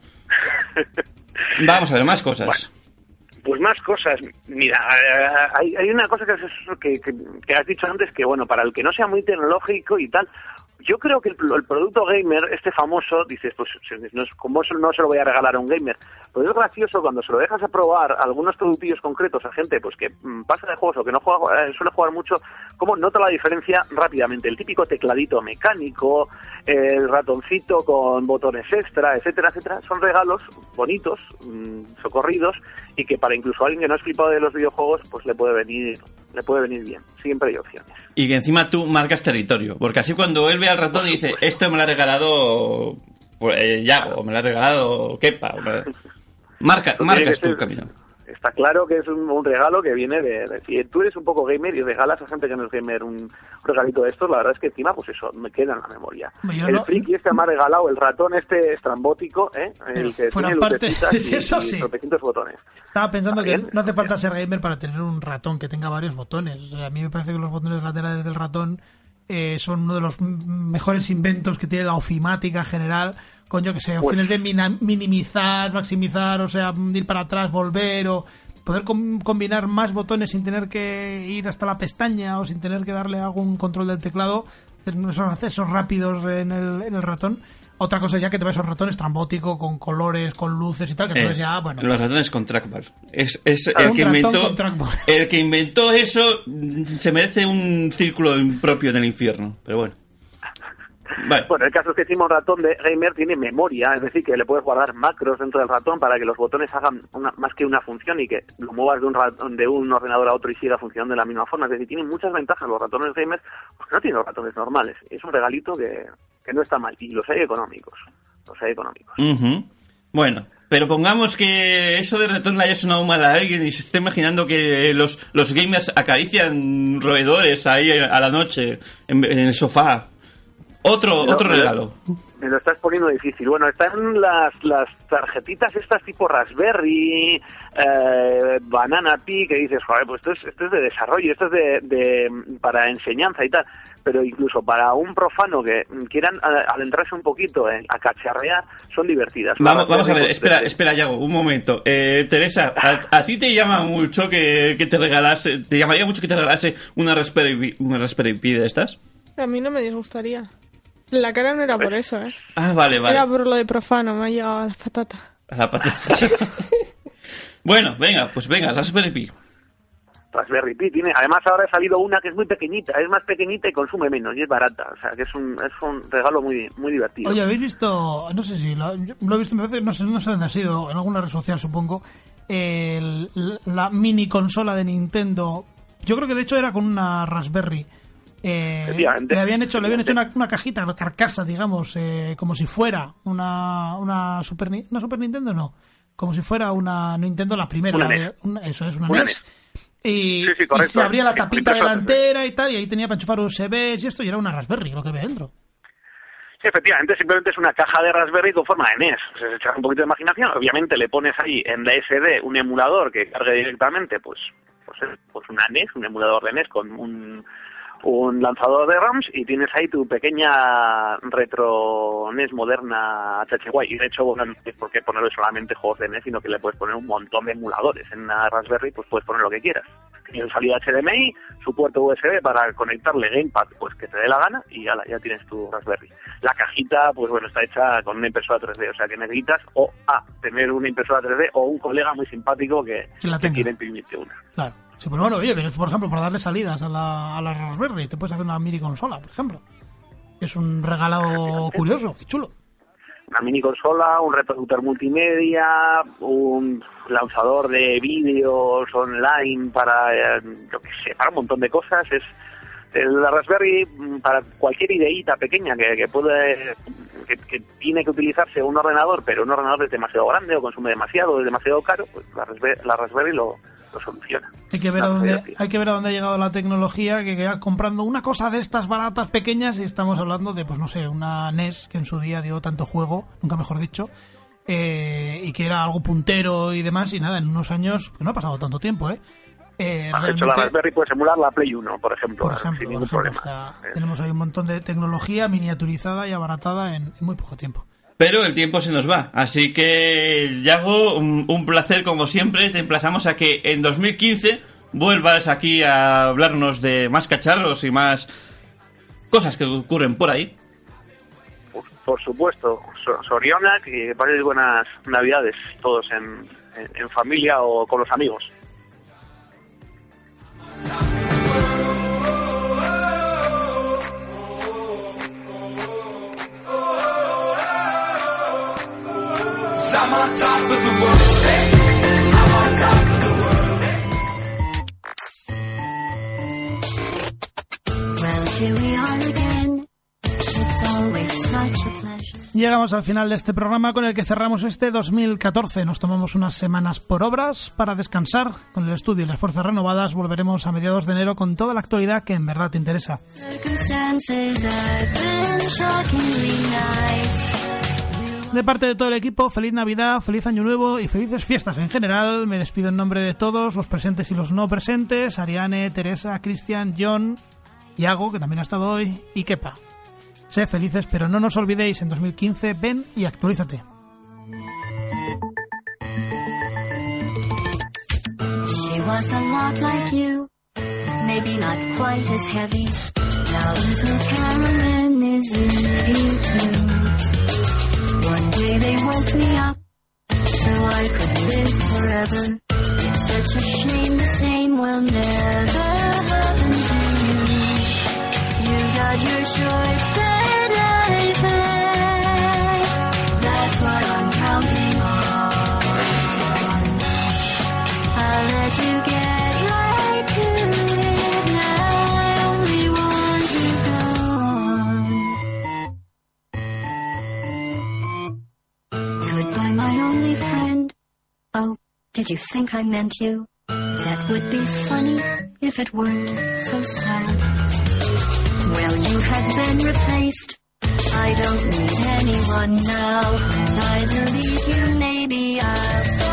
Vamos a ver, más cosas. Bueno, pues más cosas. Mira, hay una cosa que has dicho antes, que bueno, para el que no sea muy tecnológico y tal, yo creo que el producto gamer, este famoso, dices, pues como eso no se lo voy a regalar a un gamer. Pues es gracioso cuando se lo dejas a probar algunos productillos concretos a gente pues que pasa de juegos o que no suele jugar mucho, cómo nota la diferencia rápidamente. El típico tecladito mecánico, el ratoncito con botones extra, etcétera, etcétera, son regalos bonitos, socorridos, y que para incluso alguien que no es flipado de los videojuegos, pues le puede venir bien. Siempre hay opciones. Y que encima tú marcas territorio, porque así cuando él ve al ratón y dice, esto me lo ha regalado Yago, me lo ha regalado Kepa, marcas tu camino. Está claro que es un regalo que viene si tú eres un poco gamer y regalas a gente que no es gamer un regalito de estos, la verdad es que encima pues eso me queda en la memoria. Friki me ha regalado el ratón estrambótico, el que tiene lucecitas y tropecientos botones. Estaba pensando que no hace falta ser gamer para tener un ratón que tenga varios botones. O sea, a mí me parece que los botones laterales del ratón son uno de los mejores inventos que tiene la ofimática en general. Coño, que sea opciones de minimizar, maximizar, o sea, ir para atrás, volver, o poder combinar más botones sin tener que ir hasta la pestaña o sin tener que darle algún control del teclado, esos accesos rápidos en el ratón. Otra cosa ya que te ves un ratón estrambótico con colores, con luces y tal, que entonces ya, bueno. Los ratones con trackball. Es el que inventó eso se merece un círculo propio en el infierno, pero bueno. Vale. Bueno, el caso es que encima un ratón de gamer tiene memoria, es decir, que le puedes guardar macros dentro del ratón para que los botones hagan más que una función y que lo muevas de un ordenador a otro y siga funcionando de la misma forma. Es decir, tienen muchas ventajas los ratones gamers, porque no tienen los ratones normales. Es un regalito que no está mal, y los hay económicos. Uh-huh. Bueno, pero pongamos que eso de ratón le haya sonado mal a alguien y se esté imaginando que los gamers acarician roedores ahí a la noche en el sofá. Otro regalo. Me lo estás poniendo difícil. Bueno, están las tarjetitas estas tipo Raspberry, Banana Pi, que dices, joder, pues esto es de desarrollo, esto es para enseñanza y tal. Pero incluso para un profano que quieran adentrarse un poquito a cacharrear, son divertidas. Vamos a ver, espera, Yago, un momento. Teresa, ¿a ti te llama mucho que te regalase, te llamaría mucho que te regalase una Raspberry Pi de estas? A mí no me disgustaría. La cara no era por eso, ¿eh? Ah, vale. Era por lo de profano, me ha llegado a las patatas. A la patata. Bueno, venga, Raspberry Pi. Raspberry Pi tiene, además ahora ha salido una que es muy pequeñita, es más pequeñita y consume menos y es barata, o sea que es un regalo muy muy divertido. Oye, ¿habéis visto, no sé si lo he visto, me parece, no sé dónde ha sido, en alguna red social supongo, la mini consola de Nintendo? Yo creo que de hecho era con una Raspberry. Le habían hecho una cajita, una carcasa, digamos, como si fuera una Super Nintendo, no, como si fuera una Nintendo la primera, una NES. Una NES. NES. Y se abría la tapita delantera y tal, y ahí tenía para enchufar USBs y esto, y era una Raspberry lo que había dentro. Sí, efectivamente, simplemente es una caja de Raspberry con forma de NES. Se echa un poquito de imaginación, obviamente le pones ahí en la SD un emulador que cargue directamente, pues una NES, un emulador de NES con un lanzador de ROMs, y tienes ahí tu pequeña retro NES moderna HHY. Y de hecho, bueno, no es por qué ponerle solamente juegos de NES, sino que le puedes poner un montón de emuladores. En una Raspberry pues puedes poner lo que quieras. Tiene salida HDMI, su puerto USB para conectarle Gamepad, pues que te dé la gana, y ya tienes tu Raspberry. La cajita, pues bueno, está hecha con una impresora 3D, o sea que necesitas tener una impresora 3D o un colega muy simpático que quiere imprimirte una. Claro. Sí, pero bueno, oye, por ejemplo, para darle salidas a la Raspberry, te puedes hacer una mini consola, por ejemplo. Es un regalado curioso y chulo. Una mini consola, un reproductor multimedia, un lanzador de vídeos online para un montón de cosas. Es la Raspberry para cualquier ideita pequeña que tiene que utilizarse un ordenador, pero un ordenador es demasiado grande o consume demasiado, es demasiado caro, pues la Raspberry lo soluciona. Hay que ver a dónde ha llegado la tecnología, que ya comprando una cosa de estas baratas pequeñas, y estamos hablando de, pues no sé, una NES que en su día dio tanto juego, nunca mejor dicho, y que era algo puntero y demás, y nada, en unos años, que no ha pasado tanto tiempo, de hecho, la Raspberry puede emular la Play 1, por ejemplo, sin ningún problema. O sea, tenemos ahí un montón de tecnología miniaturizada y abaratada en muy poco tiempo. Pero el tiempo se nos va, así que, Yago, un placer como siempre. Te emplazamos a que en 2015 vuelvas aquí a hablarnos de más cacharros y más cosas que ocurren por ahí. Por supuesto, Sorionak, y paséis buenas navidades todos en familia o con los amigos. I'm on top of the world, hey, I'm on top of the world, hey. Well, here we are again. It's always such a pleasure. Llegamos al final de este programa con el que cerramos este 2014. Nos tomamos unas semanas por obras para descansar. Con el estudio y las fuerzas renovadas volveremos a mediados de enero con toda la actualidad que en verdad te interesa. De parte de todo el equipo, feliz Navidad, feliz Año Nuevo y felices fiestas en general. Me despido en nombre de todos, los presentes y los no presentes: Ariane, Teresa, Cristian, John, Iago, que también ha estado hoy, y Kepa. Sé felices, pero no nos olvidéis, en 2015 ven y actualízate. She was a lot like you, maybe not quite as heavy. Now little Carolyn is in you too. One day they woke me up so I could live forever. It's such a shame the same will never happen to you. You got your choice and I did you think I meant you? That would be funny if it weren't so sad. Well, you have been replaced. I don't need anyone now. When I delete you, maybe I'll